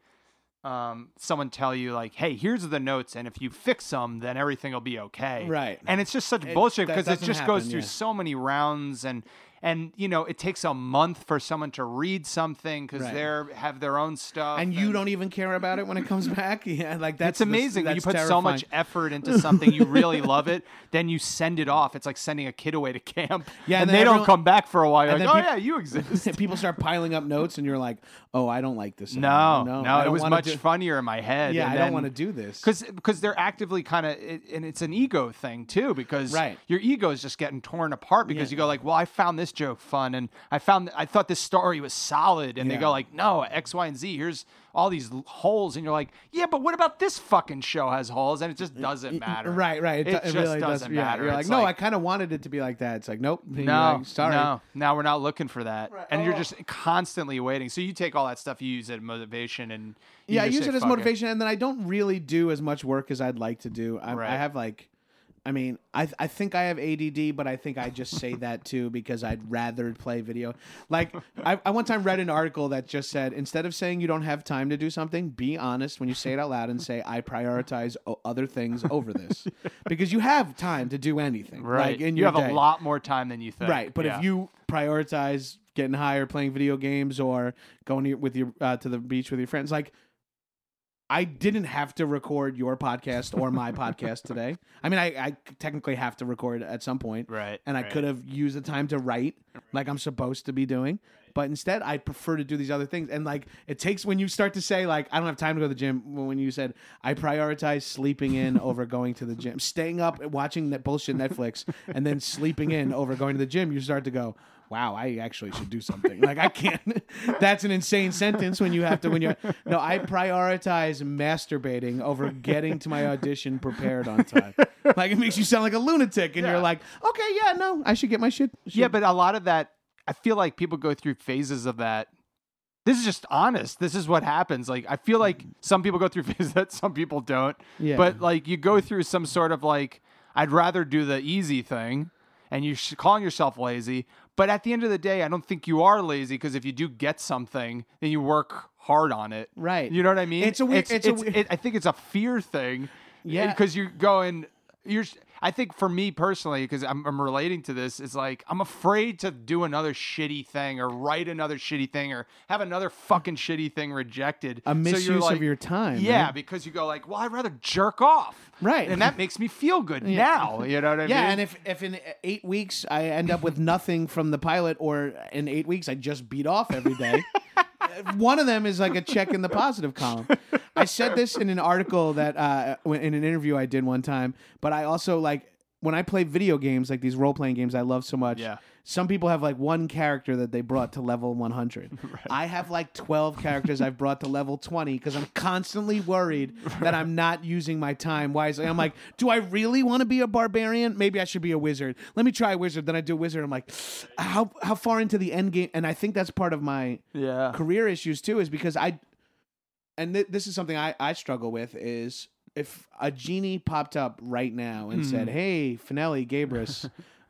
Speaker 5: Someone tell you like, hey, here's the notes, and if you fix them, then everything will be okay.
Speaker 4: Right.
Speaker 5: And it's just such bullshit, because it just goes through so many rounds, and and it takes a month for someone to read something because
Speaker 4: Right.
Speaker 5: they have their own stuff,
Speaker 4: And you don't even care about it when it comes back. Yeah, like that's
Speaker 5: It's amazing when you
Speaker 4: that's
Speaker 5: put so much
Speaker 4: terrifying.
Speaker 5: effort into something, you really love it, then you send it off. It's like sending a kid away to camp,
Speaker 4: Yeah,
Speaker 5: and
Speaker 4: and then
Speaker 5: they don't
Speaker 4: everyone-
Speaker 5: come back for a while. You're
Speaker 4: and
Speaker 5: like, oh
Speaker 4: then
Speaker 5: yeah, you exist.
Speaker 4: People start piling up notes, and you're like, "Oh, I don't like this."
Speaker 5: No,
Speaker 4: anymore. I
Speaker 5: it
Speaker 4: don't
Speaker 5: was
Speaker 4: wanna
Speaker 5: much
Speaker 4: do-
Speaker 5: funnier in my head.
Speaker 4: Yeah,
Speaker 5: and
Speaker 4: I don't
Speaker 5: then-
Speaker 4: want to do this.
Speaker 5: because they're actively kind of, and it's an ego thing too, because
Speaker 4: Right.
Speaker 5: your ego is just getting torn apart because
Speaker 4: Yeah.
Speaker 5: you go like, well, I found this joke fun, and I thought this story was solid, and they
Speaker 4: Yeah.
Speaker 5: go like, no, X, Y, and Z. Here's all these holes, and you're like, yeah, but what about this fucking show has holes, and it just doesn't matter.
Speaker 4: Right.
Speaker 5: It
Speaker 4: It
Speaker 5: just
Speaker 4: really
Speaker 5: doesn't
Speaker 4: Yeah,
Speaker 5: matter.
Speaker 4: you're like,
Speaker 5: It's
Speaker 4: no, I kind of wanted it to be like that. It's like, nope. You're
Speaker 5: No,
Speaker 4: like, sorry.
Speaker 5: no, now we're not looking for that, and
Speaker 4: Oh.
Speaker 5: you're just constantly waiting. So you take all that stuff, you use it as motivation, and you
Speaker 4: Yeah, I
Speaker 5: just
Speaker 4: use
Speaker 5: say,
Speaker 4: it as
Speaker 5: "Fuck
Speaker 4: motivation, and then I don't really do as much work as I'd like to do.
Speaker 5: Right.
Speaker 4: I have I think I have ADD, but I think I just say that too because I'd rather play video. Like I one time read an article that just said instead of saying you don't have time to do something, be honest when you say it out loud and say I prioritize other things over this because you have time to do anything.
Speaker 5: Right,
Speaker 4: Like in
Speaker 5: you
Speaker 4: your
Speaker 5: have
Speaker 4: day.
Speaker 5: a lot more time than you think.
Speaker 4: Right, but
Speaker 5: Yeah.
Speaker 4: if you prioritize getting high or playing video games or going with your to the beach with your friends, like I didn't have to record your podcast or my podcast today. I mean, I technically have to record at some point,
Speaker 5: Right,
Speaker 4: And I
Speaker 5: right.
Speaker 4: could have used the time to write, like I'm supposed to be doing. But instead, I prefer to do these other things. And like, it takes when you start to say like, I don't have time to go to the gym. When you said I prioritize sleeping in over going to the gym, staying up and watching that bullshit Netflix, and then sleeping in over going to the gym, you start to go, wow, I actually should do something. Like I can't. That's an insane sentence when you have to. When you're no, I prioritize masturbating over getting to my audition prepared on time. Like it makes you sound like a lunatic, and
Speaker 5: Yeah.
Speaker 4: you're like, okay, yeah, no, I should get my shit.
Speaker 5: Yeah, but a lot of that, I feel like people go through phases of that. This is just honest. This is what happens. Like, I feel like some people go through phases that some people don't.
Speaker 4: Yeah.
Speaker 5: But, like, you go through some sort of, like, I'd rather do the easy thing, and you're calling yourself lazy. But at the end of the day, I don't think you are lazy, because if you do get something, then you work hard on it.
Speaker 4: Right.
Speaker 5: You know what I mean?
Speaker 4: It's a weird-
Speaker 5: I think it's a fear thing.
Speaker 4: Yeah.
Speaker 5: Because you're going... I think for me personally, because I'm relating to this, it's like I'm afraid to do another shitty thing or write another shitty thing or have another fucking shitty thing rejected.
Speaker 4: A
Speaker 5: So
Speaker 4: misuse
Speaker 5: you're like,
Speaker 4: of your time.
Speaker 5: Yeah,
Speaker 4: right?
Speaker 5: because you go like, well, I'd rather jerk off.
Speaker 4: Right.
Speaker 5: And that makes me feel good now. You know what I mean?
Speaker 4: Yeah, and if in 8 weeks I end up with nothing from the pilot, or in 8 weeks I just beat off every day, one of them is like a check in the positive column. I said this in an article that in an interview I did one time, but I also like when I play video games, like these role playing games I love so much.
Speaker 5: Yeah.
Speaker 4: Some people have like one character that they brought to level 100. I have like 12 characters I've brought to level 20 because I'm constantly worried that I'm not using my time wisely. I'm like, do I really want to be a barbarian? Maybe I should be a wizard. Let me try a wizard. Then I do a wizard. I'm like, how far into the end game? And I think that's part of my
Speaker 5: Yeah.
Speaker 4: career issues too, is because this is something I struggle with is if a genie popped up right now and said, hey, Finelli, Gabrus,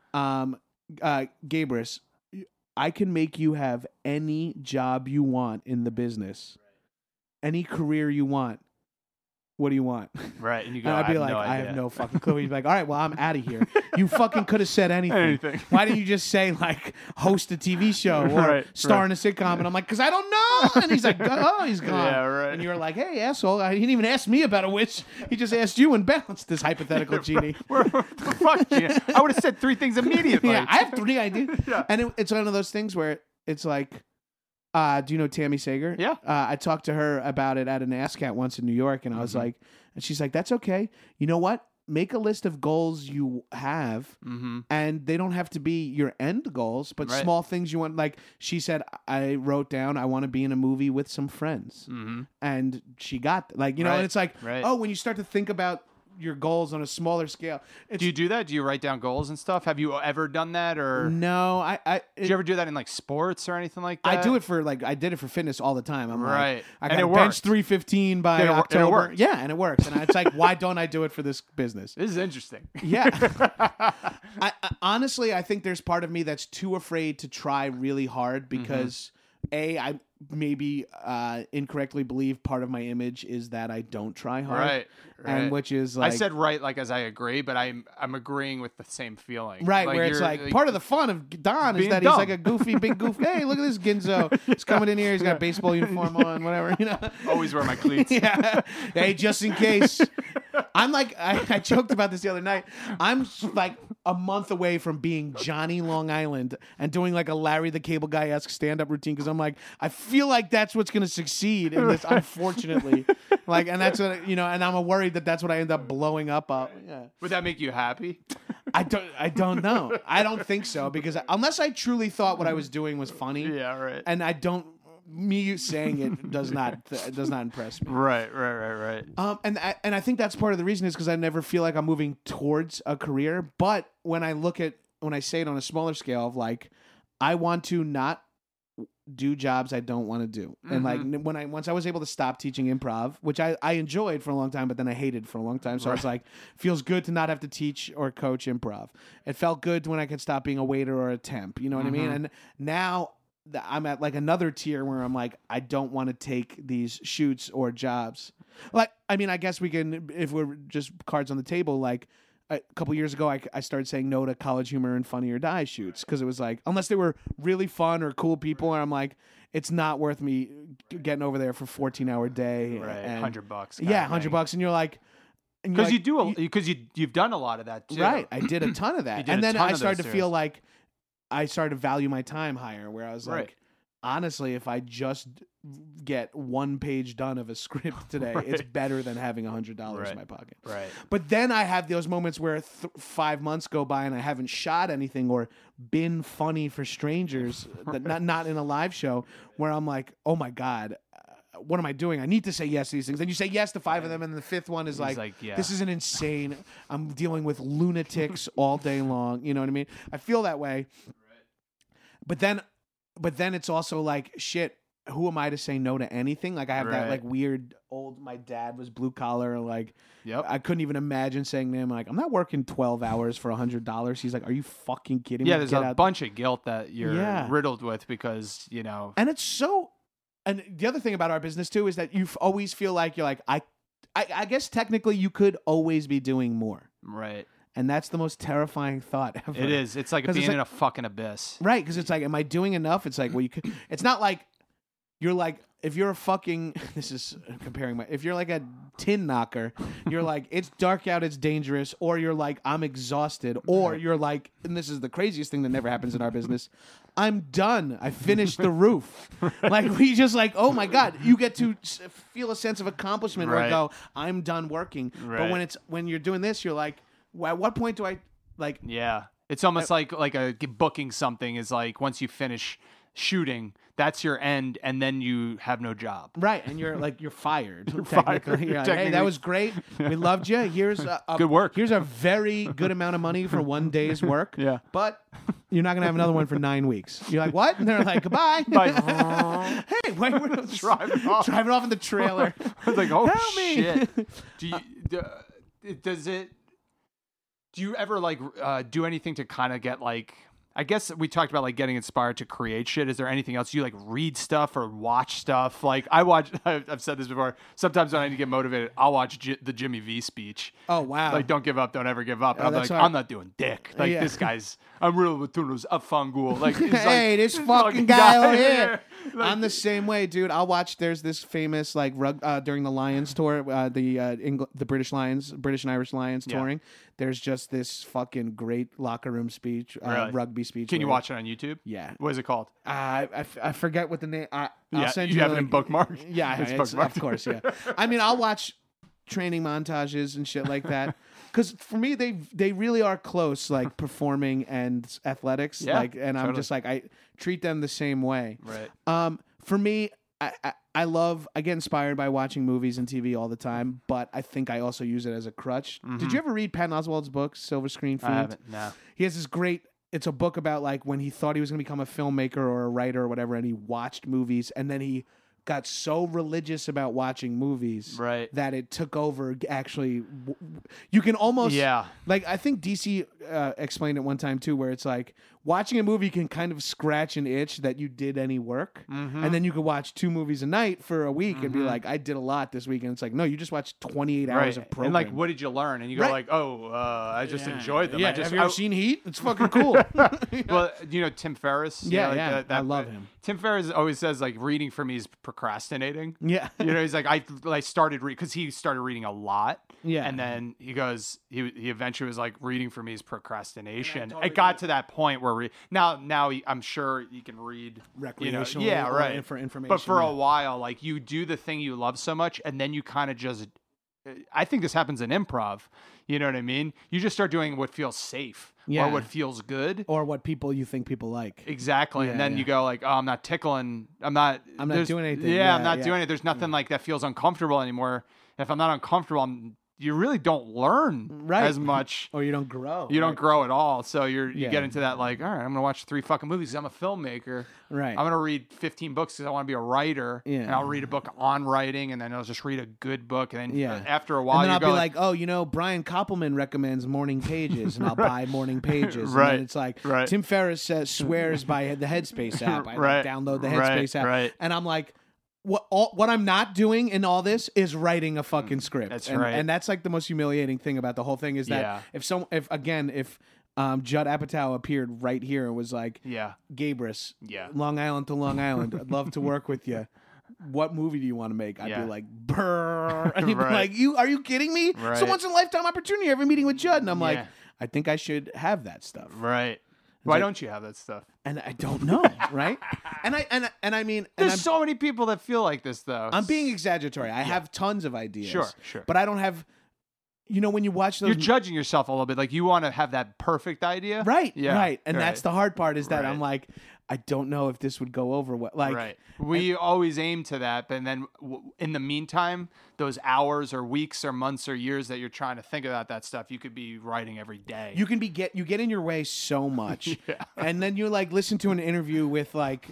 Speaker 4: Gabrus, I can make you have any job you want in the business, any career you want. What do you want?
Speaker 5: Right. And you go,
Speaker 4: And I'd be
Speaker 5: I have
Speaker 4: like,
Speaker 5: no
Speaker 4: I
Speaker 5: idea.
Speaker 4: have no fucking clue. He'd be like, all right, well, I'm out of here. You fucking could have said anything.
Speaker 5: Anything.
Speaker 4: Why didn't you just say, like, host a TV show or
Speaker 5: Right,
Speaker 4: star
Speaker 5: right.
Speaker 4: in a sitcom? And I'm like, because I don't know. And he's like, oh, he's gone.
Speaker 5: Yeah, right.
Speaker 4: And you're like, hey, asshole, he didn't even ask me about a witch. He just asked you and balanced this hypothetical genie.
Speaker 5: What the fuck, Gina? I would have said 3 things immediately.
Speaker 4: Yeah, I have 3 ideas. And it's one of those things where it's like, do you know Tammy Sager?
Speaker 5: Yeah.
Speaker 4: I talked to her about it at an ASCAT once in New York, and I was like, and she's like, that's okay. You know what? Make a list of goals you have, and they don't have to be your end goals, but
Speaker 5: Right.
Speaker 4: small things you want. Like she said, I wrote down, I want to be in a movie with some friends, and she got like, you know,
Speaker 5: Right,
Speaker 4: and it's like,
Speaker 5: right.
Speaker 4: oh, when you start to think about your goals on a smaller scale, it's,
Speaker 5: Do you do that? Do you write down goals and stuff? Have you ever done that, or
Speaker 4: no,
Speaker 5: did you ever do that in like sports or anything like that?
Speaker 4: I do it for I did it for fitness all the time. I'm
Speaker 5: Right.
Speaker 4: like, I
Speaker 5: And
Speaker 4: got
Speaker 5: it
Speaker 4: a bench
Speaker 5: worked.
Speaker 4: 315 by
Speaker 5: And it
Speaker 4: October.
Speaker 5: worked.
Speaker 4: Yeah, and it works. And it's like, why don't I do it for this business?
Speaker 5: This is interesting.
Speaker 4: Yeah. I honestly, I think there's part of me that's too afraid to try really hard because I maybe incorrectly believe part of my image is that I don't try hard.
Speaker 5: Right.
Speaker 4: And which is like
Speaker 5: I said right, like as I agree, but I'm agreeing with the same feeling.
Speaker 4: right,
Speaker 5: like
Speaker 4: where it's like part of the fun of Don is
Speaker 5: being
Speaker 4: that
Speaker 5: dumb.
Speaker 4: he's like a goofy, big goof. Hey, look at this Ginzo. He's coming in here. He's got a baseball uniform on, whatever, you know.
Speaker 5: always wear my cleats.
Speaker 4: Yeah. Hey, just in case. I'm like, I joked about this the other night. I'm like a month away from being Johnny Long Island and doing like a Larry the Cable Guy-esque stand-up routine because I'm like, I feel like that's what's going to succeed in this, unfortunately. Like, and that's what, you know, and I'm worried that that's what I end up blowing up. Yeah.
Speaker 5: Would that make you happy?
Speaker 4: I don't know. I don't think so because unless I truly thought what I was doing was funny.
Speaker 5: Yeah, right.
Speaker 4: And I don't. Me saying it does not impress me.
Speaker 5: Right.
Speaker 4: And I think that's part of the reason is because I never feel like I'm moving towards a career. But when I say it on a smaller scale of like, I want to not do jobs I don't want to do. And like once I was able to stop teaching improv, which I enjoyed for a long time, but then I hated for a long time. So I was like, feels good to not have to teach or coach improv. It felt good when I could stop being a waiter or a temp. You know what I mean? And now I'm at like another tier where I'm like, I don't want to take these shoots or jobs. Like, I mean, I guess we can, if we're just cards on the table, like a couple years ago, I started saying no to College Humor and Funny or Die shoots because it was like, unless they were really fun or cool people, and I'm like, it's not worth me getting over there for 14-hour day.
Speaker 5: Right.
Speaker 4: And,
Speaker 5: $100.
Speaker 4: Yeah, $100. And you're like,
Speaker 5: because you've done a lot of that too.
Speaker 4: Right. I did a ton of that.
Speaker 5: did
Speaker 4: And
Speaker 5: a
Speaker 4: then
Speaker 5: ton
Speaker 4: I
Speaker 5: of
Speaker 4: started to
Speaker 5: those
Speaker 4: feel
Speaker 5: series.
Speaker 4: like I started to value my time higher, where I was
Speaker 5: Right.
Speaker 4: like, honestly, if I just get one page done of a script today, it's better than having $100 in my pocket.
Speaker 5: Right.
Speaker 4: But then I have those moments where 5 months go by and I haven't shot anything or been funny for strangers, that not in a live show, where I'm like, oh my God, what am I doing? I need to say yes to these things. And you say yes to 5 of them, and the 5th one is like,
Speaker 5: yeah.
Speaker 4: this is an insane. I'm dealing with lunatics all day long. You know what I mean? I feel that way. But then it's also like, shit, who am I to say no to anything? Like I have that like weird old, my dad was blue collar. Like I couldn't even imagine saying to him, like, I'm not working 12 hours for $100. He's like, are you fucking kidding me?
Speaker 5: Yeah, there's a bunch of guilt that you're riddled with because, you know.
Speaker 4: And it's so, and the other thing about our business too is that you always feel like you're like, I guess technically you could always be doing more.
Speaker 5: Right.
Speaker 4: And that's the most terrifying thought ever.
Speaker 5: It is. It's like being in a fucking abyss.
Speaker 4: Right, because it's like, am I doing enough? It's like, well, you could. It's not like you're like, if you're a fucking, this is comparing if you're like a tin knocker, you're like, it's dark out, it's dangerous, or you're like, I'm exhausted, or you're like, and this is the craziest thing that never happens in our business, I'm done. I finished the roof. Like, we just like, oh my God, you get to feel a sense of accomplishment or go, I'm done working. But when you're doing this, you're like, well, at what point do I like?
Speaker 5: Yeah, it's almost like a booking something is like once you finish shooting, that's your end, and then you have no job.
Speaker 4: Right, and you're like you're fired. Technically, you're like, hey, that was great. We loved you. Here's
Speaker 5: good work.
Speaker 4: Here's a very good amount of money for one day's work.
Speaker 5: Yeah,
Speaker 4: but you're not gonna have another one for 9 weeks. You're like, what? And they're like, goodbye.
Speaker 5: Bye.
Speaker 4: Hey, wait, we're driving off in the trailer.
Speaker 5: I was like, oh
Speaker 4: help
Speaker 5: shit.
Speaker 4: me.
Speaker 5: Do you ever like do anything to kind of get like? I guess we talked about like getting inspired to create shit. Is there anything else? Do you like read stuff or watch stuff? Like I've said this before. Sometimes when I need to get motivated, I'll watch the Jimmy V speech.
Speaker 4: Oh wow!
Speaker 5: Like don't give up, don't ever give up. And
Speaker 4: Oh,
Speaker 5: I'm
Speaker 4: that's
Speaker 5: like,
Speaker 4: hard.
Speaker 5: I'm not doing dick. Like this guy's. I'm real with tunos a fangul. Like he's
Speaker 4: hey,
Speaker 5: like,
Speaker 4: this fucking guy over here.
Speaker 5: Like,
Speaker 4: I'm the same way, dude. I'll watch. There's this famous like during the Lions tour, the British Lions, British and Irish Lions touring. There's just this fucking great locker room speech,
Speaker 5: Really?
Speaker 4: rugby speech.
Speaker 5: Can you watch it on YouTube?
Speaker 4: Yeah.
Speaker 5: What is it called?
Speaker 4: I forget what the name. I'll send
Speaker 5: you
Speaker 4: you.
Speaker 5: have it in bookmark?
Speaker 4: Yeah,
Speaker 5: It's
Speaker 4: it's
Speaker 5: bookmarked.
Speaker 4: of course. Yeah. I mean, I'll watch training montages and shit like that. Because for me, they really are close, like performing and athletics.
Speaker 5: Yeah,
Speaker 4: like, and I'm
Speaker 5: totally.
Speaker 4: just like, I treat them the same way.
Speaker 5: Right.
Speaker 4: For me, I get inspired by watching movies and TV all the time, but I think I also use it as a crutch. Did you ever read Patton Oswalt's book, Silver Screen Fiend?
Speaker 5: I haven't. No.
Speaker 4: He has this great. It's a book about like when he thought he was going to become a filmmaker or a writer or whatever, and he watched movies, and then he got so religious about watching movies
Speaker 5: Right.
Speaker 4: that it took over. Actually, you can almost
Speaker 5: Yeah.
Speaker 4: like I think DC explained it one time too, where it's like watching a movie can kind of scratch an itch that you did any work, and then you could watch 2 movies a night for a week and be like, I did a lot this week, and it's like, no, you just watched 28 hours of
Speaker 5: And
Speaker 4: program.
Speaker 5: like, what did you learn? And you go like, I just enjoyed them.
Speaker 4: Yeah, have you ever seen Heat? It's fucking cool.
Speaker 5: Well, you know Tim Ferriss.
Speaker 4: Yeah, I love him.
Speaker 5: Tim Ferriss always says like reading for me is procrastinating.
Speaker 4: Yeah.
Speaker 5: You know, he's like I started because he started reading a lot.
Speaker 4: Yeah.
Speaker 5: And then he goes, he eventually was like, reading for me is procrastination. It got to that point where now I'm sure you can read
Speaker 4: recreational,
Speaker 5: yeah, right,
Speaker 4: for information.
Speaker 5: But for a while, like you do the thing you love so much, and then you kind of just. I think this happens in improv. You know what I mean? You just start doing what feels safe or what feels good
Speaker 4: or what you think people like.
Speaker 5: Exactly. And then you go like, oh, I'm not tickling. I'm not
Speaker 4: doing anything.
Speaker 5: Yeah, I'm not doing it. There's nothing like that feels uncomfortable anymore. If I'm not uncomfortable, you really don't learn as much.
Speaker 4: Or you don't grow.
Speaker 5: You don't grow at all. So you get into that like, all right, I'm going to watch 3 fucking movies 'cause I'm a filmmaker.
Speaker 4: Right.
Speaker 5: I'm going to read 15 books because I want to be a writer.
Speaker 4: Yeah.
Speaker 5: And I'll read a book on writing, and then I'll just read a good book. And then after a while,
Speaker 4: and then I'll be like, oh, Brian Koppelman recommends Morning Pages, and I'll buy Morning Pages.
Speaker 5: Right.
Speaker 4: And then it's like, Tim Ferriss swears by the Headspace app. I download the Headspace app.
Speaker 5: Right.
Speaker 4: And I'm like, what I'm not doing in all this is writing a fucking script.
Speaker 5: That's
Speaker 4: right. And that's like the most humiliating thing about the whole thing is that if Judd Apatow appeared right here and was like, Gabrus, Long Island to Long Island, I'd love to work with you. What movie do you want to make? I'd be like, brrr. And he'd be like, are you kidding me? It's a once in a lifetime opportunity every meeting with Judd. And I'm like, I think I should have that stuff.
Speaker 5: Right. Why don't you have that stuff?
Speaker 4: And I don't know, right? And I mean,
Speaker 5: there's so many people that feel like this, though.
Speaker 4: I'm being exaggeratory. I have tons of ideas.
Speaker 5: Sure.
Speaker 4: But I don't have. When you watch those,
Speaker 5: you're judging yourself a little bit. Like you want to have that perfect idea,
Speaker 4: right? Yeah, right. And that's the hard part is that I'm like, I don't know if this would go over well. Like,
Speaker 5: we always aim to that, but then in the meantime, those hours or weeks or months or years that you're trying to think about that stuff, you could be writing every day.
Speaker 4: You can you get in your way so much, and then you like listen to an interview with like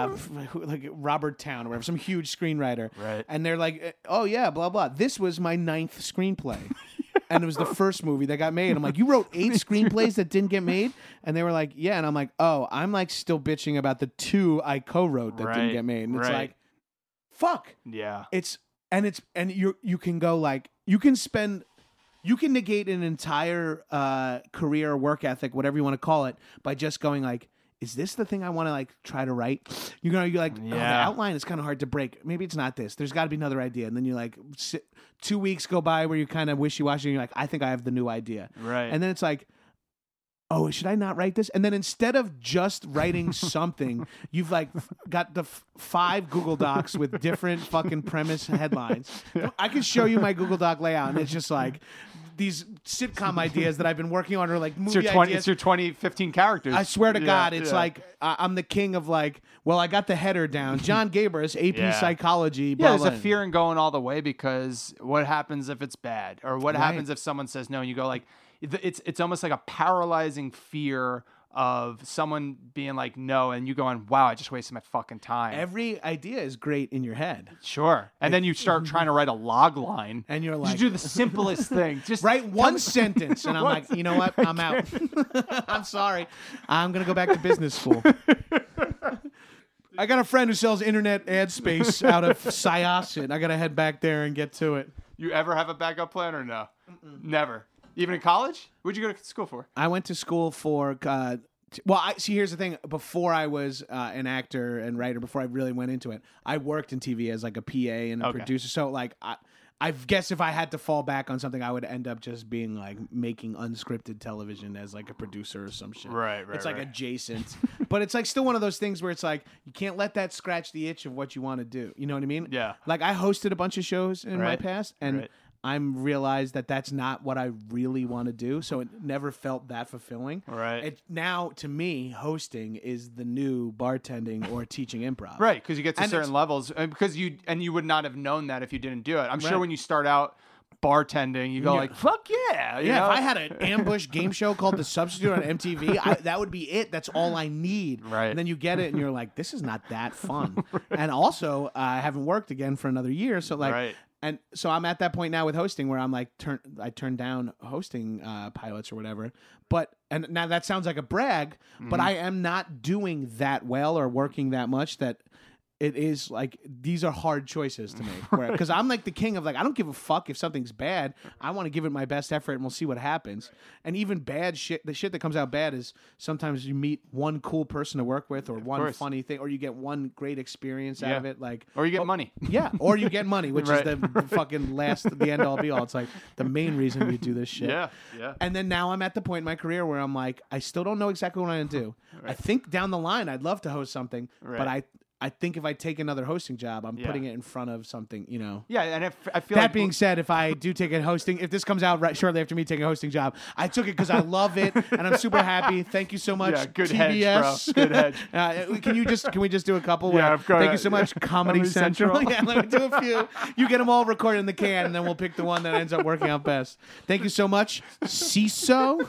Speaker 4: Robert Towne or whatever, some huge screenwriter,
Speaker 5: right?
Speaker 4: And they're like, oh yeah, blah blah. This was my 9th screenplay. And it was the first movie that got made. I'm like, you wrote 8 screenplays that didn't get made? And they were like, yeah. And I'm like, oh, I'm like still bitching about the 2 I co-wrote that didn't get made. And it's like, fuck.
Speaker 5: Yeah.
Speaker 4: And you can go like, you can negate an entire career or work ethic, whatever you want to call it, by just going like, is this the thing I want to like try to write? You're like, oh, the outline is kind of hard to break. Maybe it's not this. There's got to be another idea. And then you like 2 weeks go by where you kind of wishy-washy and you're like, I think I have the new idea.
Speaker 5: Right.
Speaker 4: And then it's like, oh, should I not write this? And then instead of just writing something, you've like got the 5 Google Docs with different fucking premise headlines. I can show you my Google Doc layout and it's just like these sitcom ideas that I've been working on are like movie ideas.
Speaker 5: It's your 2015 characters.
Speaker 4: I swear to God, it's like I'm the king of like, well, I got the header down. John Gabrus, AP Psychology. Blah,
Speaker 5: there's
Speaker 4: blah.
Speaker 5: a fear in going all the way because what happens if it's bad? Or what happens if someone says no and you go like, it's almost like a paralyzing fear of someone being like no and you going, wow, I just wasted my fucking time.
Speaker 4: Every idea is great in your head.
Speaker 5: Sure. And then you start trying to write a log line.
Speaker 4: And you're like,
Speaker 5: you do the simplest thing. Just
Speaker 4: write one sentence. And I'm like, you know what? I'm out. I'm sorry. I'm going to go back to business school. I got a friend who sells internet ad space out of Syosset. I got to head back there and get to it.
Speaker 5: You ever have a backup plan or no? Never. Even in college? What'd you go to school for?
Speaker 4: I went to school for here's the thing. Before I was an actor and writer, before I really went into it, I worked in TV as like a PA and a producer. So like I guess if I had to fall back on something, I would end up just being like making unscripted television as like a producer or some shit.
Speaker 5: Right.
Speaker 4: It's like adjacent. But it's like still one of those things where it's like you can't let that scratch the itch of what you want to do. You know what I mean?
Speaker 5: Yeah.
Speaker 4: Like I hosted a bunch of shows in my past and I'm realized that that's not what I really want to do. So it never felt that fulfilling.
Speaker 5: Right.
Speaker 4: Now, to me, hosting is the new bartending or teaching improv.
Speaker 5: Right, because you get to certain levels. Because you would not have known that if you didn't do it. I'm sure when you start out bartending, you go like, fuck yeah. You know?
Speaker 4: If I had an ambush game show called The Substitute on MTV, that would be it. That's all I need.
Speaker 5: Right.
Speaker 4: And then you get it and you're like, this is not that fun. And also, I haven't worked again for another year. So like, And so I'm at that point now with hosting where I'm like, I turn down hosting pilots or whatever. And now that sounds like a brag, but I am not doing that well or working that much that it is like, these are hard choices to make. Because I'm like the king of like, I don't give a fuck if something's bad. I want to give it my best effort and we'll see what happens. And even bad shit, the shit that comes out bad is sometimes you meet one cool person to work with or one funny thing, or you get one great experience out of it. Like,
Speaker 5: or you get money.
Speaker 4: Yeah. Or you get money, which is the fucking the end all be all. It's like the main reason you do this shit.
Speaker 5: Yeah. Yeah.
Speaker 4: And then now I'm at the point in my career where I'm like, I still don't know exactly what I'm going to do. I think down the line, I'd love to host something, but I think if I take another hosting job, I'm putting it in front of something, you know.
Speaker 5: Yeah, and I feel
Speaker 4: that
Speaker 5: like
Speaker 4: being said, if I do take a hosting, if this comes out shortly after me taking a hosting job, I took it because I love it and I'm super happy. Thank you so much,
Speaker 5: yeah, good
Speaker 4: TBS.
Speaker 5: hedge, bro. Good hedge.
Speaker 4: Can we just do a couple?
Speaker 5: Yeah, of course.
Speaker 4: Thank you so much, Comedy Central. Yeah, let me do a few. You get them all recorded in the can, and then we'll pick the one that ends up working out best. Thank you so much, CISO.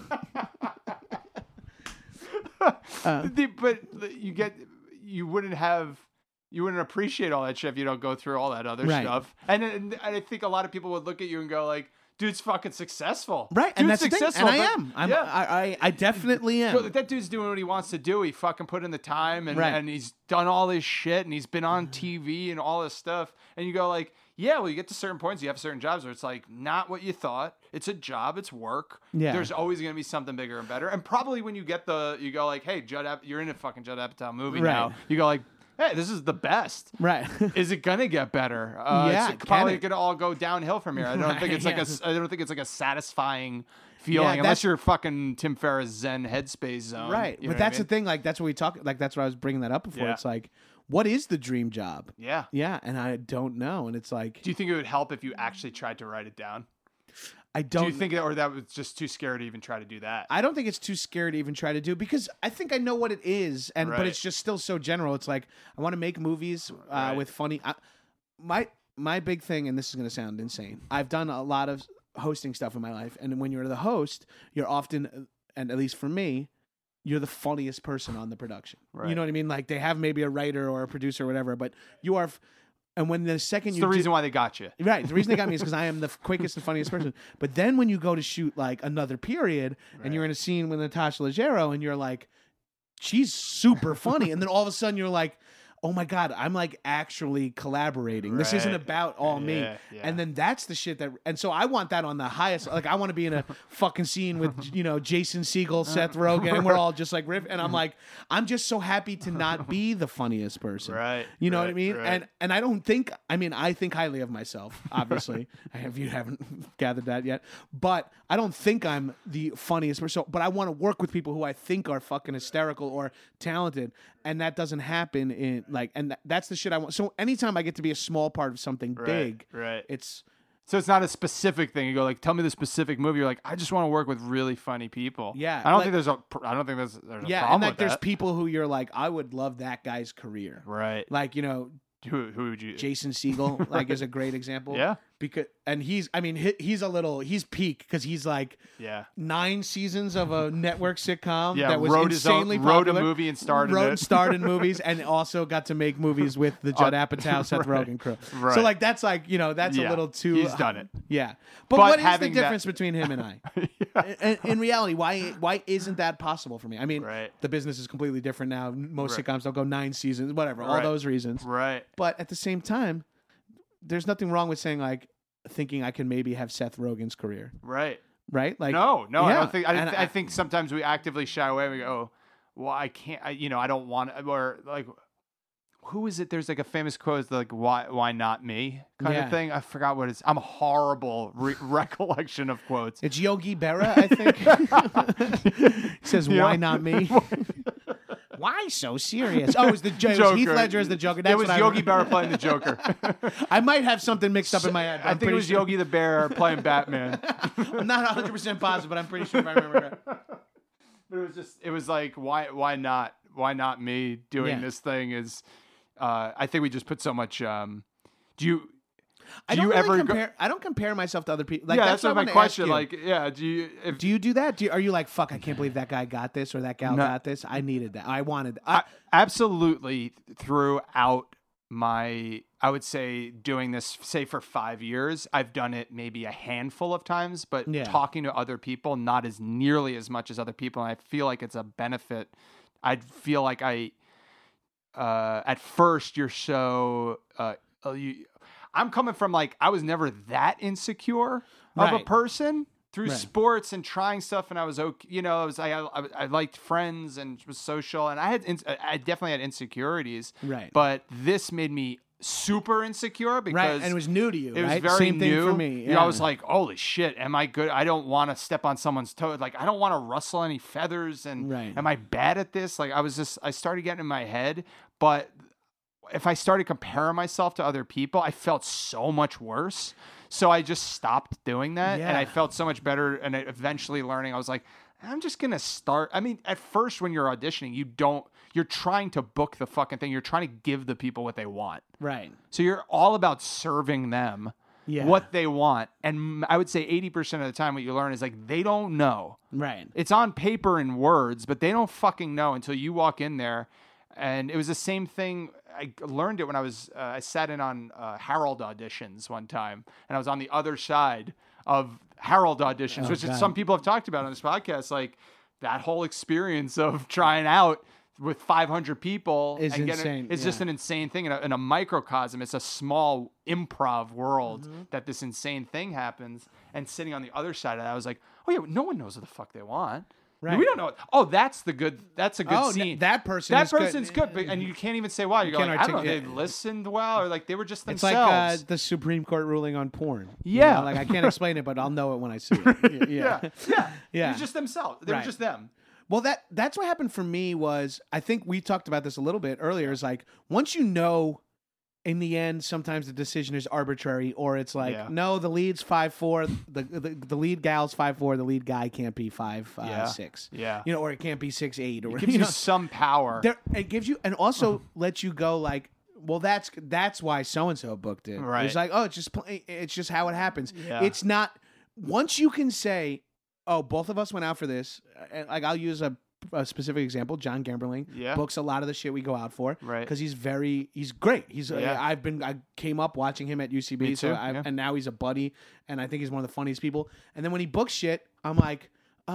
Speaker 5: But you wouldn't appreciate all that shit if you don't go through all that other stuff. And I think a lot of people would look at you and go like, dude's fucking successful.
Speaker 4: Right.
Speaker 5: Dude's
Speaker 4: and that's
Speaker 5: successful.
Speaker 4: The thing. And I am. I definitely am.
Speaker 5: But that dude's doing what he wants to do. He fucking put in the time and he's done all this shit and he's been on TV and all this stuff. And you go like, yeah, well, you get to certain points, you have certain jobs where it's like not what you thought. It's a job, it's work.
Speaker 4: Yeah.
Speaker 5: There's always going to be something bigger and better. And probably when you get you go like, hey, you're in a fucking Judd Apatow movie now. You go like, hey, this is the best.
Speaker 4: Right.
Speaker 5: Is it gonna get better?
Speaker 4: Yeah,
Speaker 5: it's probably gonna all go downhill from here. I don't think it's I don't think it's like a satisfying feeling unless you're fucking Tim Ferriss Zen headspace zone.
Speaker 4: Right. But that's the thing. Like that's what we talk. Like that's what I was bringing that up before.
Speaker 5: Yeah.
Speaker 4: It's like, what is the dream job?
Speaker 5: Yeah.
Speaker 4: Yeah. And I don't know. And it's like,
Speaker 5: do you think it would help if you actually tried to write it down?
Speaker 4: I don't.
Speaker 5: Do you think that, or that was just too scary to even try to do that?
Speaker 4: I don't think it's too scary to even try to do because I think I know what it is, but it's just still so general. It's like I want to make movies with funny. My big thing, and this is going to sound insane. I've done a lot of hosting stuff in my life, and when you're the host, you're often, and at least for me, you're the funniest person on the production. Right. You know what I mean? Like they have maybe a writer or a producer or whatever, but you are. And when the second
Speaker 5: it's the reason why they got you.
Speaker 4: Right. The reason they got me is because I am the quickest and funniest person. But then when you go to shoot like another period and you're in a scene with Natasha Leggero and you're like, she's super funny. And then all of a sudden you're like, oh my God, I'm like actually collaborating. This isn't about all me. Yeah. And then that's the shit that, and so I want that on the highest, like I want to be in a fucking scene with, Jason Segel, Seth Rogen, and we're all just like riff. And I'm like, I'm just so happy to not be the funniest person.
Speaker 5: Right.
Speaker 4: You know what I mean? Right. And I don't think, I think highly of myself, obviously. If you haven't gathered that yet. But I don't think I'm the funniest person. But I want to work with people who I think are fucking hysterical or talented. And that doesn't happen in that's the shit I want. So anytime I get to be a small part of something big,
Speaker 5: so it's not a specific thing. You go like, tell me the specific movie. You're like, I just want to work with really funny people.
Speaker 4: Yeah,
Speaker 5: I don't think there's a problem
Speaker 4: and
Speaker 5: with
Speaker 4: there's
Speaker 5: that.
Speaker 4: people who you're like, I would love that guy's career.
Speaker 5: Right.
Speaker 4: Like
Speaker 5: who would you?
Speaker 4: Jason Segel like is a great example.
Speaker 5: Yeah.
Speaker 4: Because he's peak because he's like 9 seasons of a network sitcom that was insanely popular.
Speaker 5: Wrote a movie and starred
Speaker 4: in movies and also got to make movies with the Judd Apatow, Seth Rogen crew.
Speaker 5: Right.
Speaker 4: So like that's like that's a little too.
Speaker 5: He's done it.
Speaker 4: Yeah, but what is the difference between him and I? In reality, why isn't that possible for me? I mean, the business is completely different now. Most sitcoms don't go 9 seasons, whatever. All those reasons.
Speaker 5: Right.
Speaker 4: But at the same time, there's nothing wrong with saying like thinking I can maybe have Seth Rogen's career.
Speaker 5: Right.
Speaker 4: Right? Like
Speaker 5: no, I don't think I think sometimes we actively shy away and we go, oh, well, I can't I don't want or like who is it? There's like a famous quote, it's like why not me kind of thing. I forgot what it's. I'm a horrible recollection of quotes.
Speaker 4: It's Yogi Berra, I think. He says, "Why not me?" Why so serious? Oh, it was the Joker. Heath Ledger as the Joker.
Speaker 5: It was Yogi Berra playing the Joker.
Speaker 4: I might have something mixed up in my head.
Speaker 5: I think it was Yogi the Bear playing Batman.
Speaker 4: I'm not 100% positive, but I'm pretty sure if I remember right.
Speaker 5: But it was like, why not me doing this thing? Is I think we just put so much. I
Speaker 4: don't compare myself to other people. Like,
Speaker 5: that's not my question. Like, do you
Speaker 4: do that? Are you like, fuck, I can't believe that guy got this or that gal got this? I needed that. I wanted that.
Speaker 5: Absolutely throughout I would say doing this, say for 5 years, I've done it maybe a handful of times, but
Speaker 4: Yeah.
Speaker 5: talking to other people, not as nearly as much as other people. And I feel like it's a benefit. I feel like at first you're so, I'm coming from like, I was never that insecure of a
Speaker 4: Right.
Speaker 5: person through
Speaker 4: Right.
Speaker 5: sports and trying stuff. And I was okay. You know, I liked friends and was social, and I definitely had insecurities.
Speaker 4: Right.
Speaker 5: But this made me super insecure because
Speaker 4: Right, and it was new to you,
Speaker 5: it was
Speaker 4: right?
Speaker 5: very
Speaker 4: Same thing
Speaker 5: new
Speaker 4: for me.
Speaker 5: Yeah, I was like, holy shit, am I good? I don't want to step on someone's toe. Like, I don't want to rustle any feathers. And
Speaker 4: Right.
Speaker 5: am I bad at this? Like, I started getting in my head. But if I started comparing myself to other people, I felt so much worse. So I just stopped doing that. And I
Speaker 4: Yeah.
Speaker 5: felt so much better. And eventually learning, I was like, I'm just going to start. I mean, at first when you're auditioning, you're trying to book the fucking thing. You're trying to give the people what they want.
Speaker 4: right.
Speaker 5: So you're all about serving them
Speaker 4: Yeah.
Speaker 5: what they want. And I would say 80% of the time what you learn is like, they don't know.
Speaker 4: Right.
Speaker 5: It's on paper and words, but they don't fucking know until you walk in there. And it was the same thing. I learned it when I sat in on Harold auditions one time, and I was on the other side of Harold auditions, which
Speaker 4: God.
Speaker 5: some people have talked about on this podcast. Like that whole experience of trying out with 500 people
Speaker 4: Is
Speaker 5: and
Speaker 4: insane,
Speaker 5: it's just
Speaker 4: yeah.
Speaker 5: an insane thing in a microcosm. It's a small improv world
Speaker 4: Mm-hmm.
Speaker 5: that this insane thing happens. And sitting on the other side of that, I was like, oh yeah, no one knows what the fuck they want.
Speaker 4: Right.
Speaker 5: We don't know. Oh, that's a good
Speaker 4: Oh,
Speaker 5: scene.
Speaker 4: that person
Speaker 5: That
Speaker 4: is good.
Speaker 5: person's good, but, and you can't even say why. You go
Speaker 4: can't
Speaker 5: like, I don't know, they
Speaker 4: articulate-
Speaker 5: listened well, or like they were just
Speaker 4: It's
Speaker 5: themselves.
Speaker 4: like the Supreme Court ruling on porn. You
Speaker 5: Yeah.
Speaker 4: know, like I can't explain it, but I'll know it when I see it. Yeah.
Speaker 5: yeah.
Speaker 4: Yeah.
Speaker 5: It was just themselves. They
Speaker 4: Right.
Speaker 5: were just them.
Speaker 4: Well, that's what happened for me was I think we talked about this a little bit earlier. Is like once you know, in the end, sometimes the decision is arbitrary, or it's like
Speaker 5: Yeah.
Speaker 4: no, the lead's 5'4", the lead gal's 5'4", the lead guy can't be 5'6".
Speaker 5: Yeah.
Speaker 4: You know, or it can't be 6'8", or
Speaker 5: It gives
Speaker 4: you
Speaker 5: you
Speaker 4: know,
Speaker 5: some power.
Speaker 4: it gives you and also lets you go like. Well, that's why so and so booked it.
Speaker 5: Right.
Speaker 4: It's like, oh, it's just how it happens.
Speaker 5: Yeah.
Speaker 4: It's not once you can say, oh, both of us went out for this. And like I'll use a specific example. John Gamberling
Speaker 5: Yeah.
Speaker 4: books a lot of the shit we go out for,
Speaker 5: Right.
Speaker 4: Because he's great. He's
Speaker 5: Yeah.
Speaker 4: I came up watching him at UCB,
Speaker 5: Me
Speaker 4: so
Speaker 5: too, yeah.
Speaker 4: and now he's a buddy, and I think he's one of the funniest people. And then when he books shit, I'm like,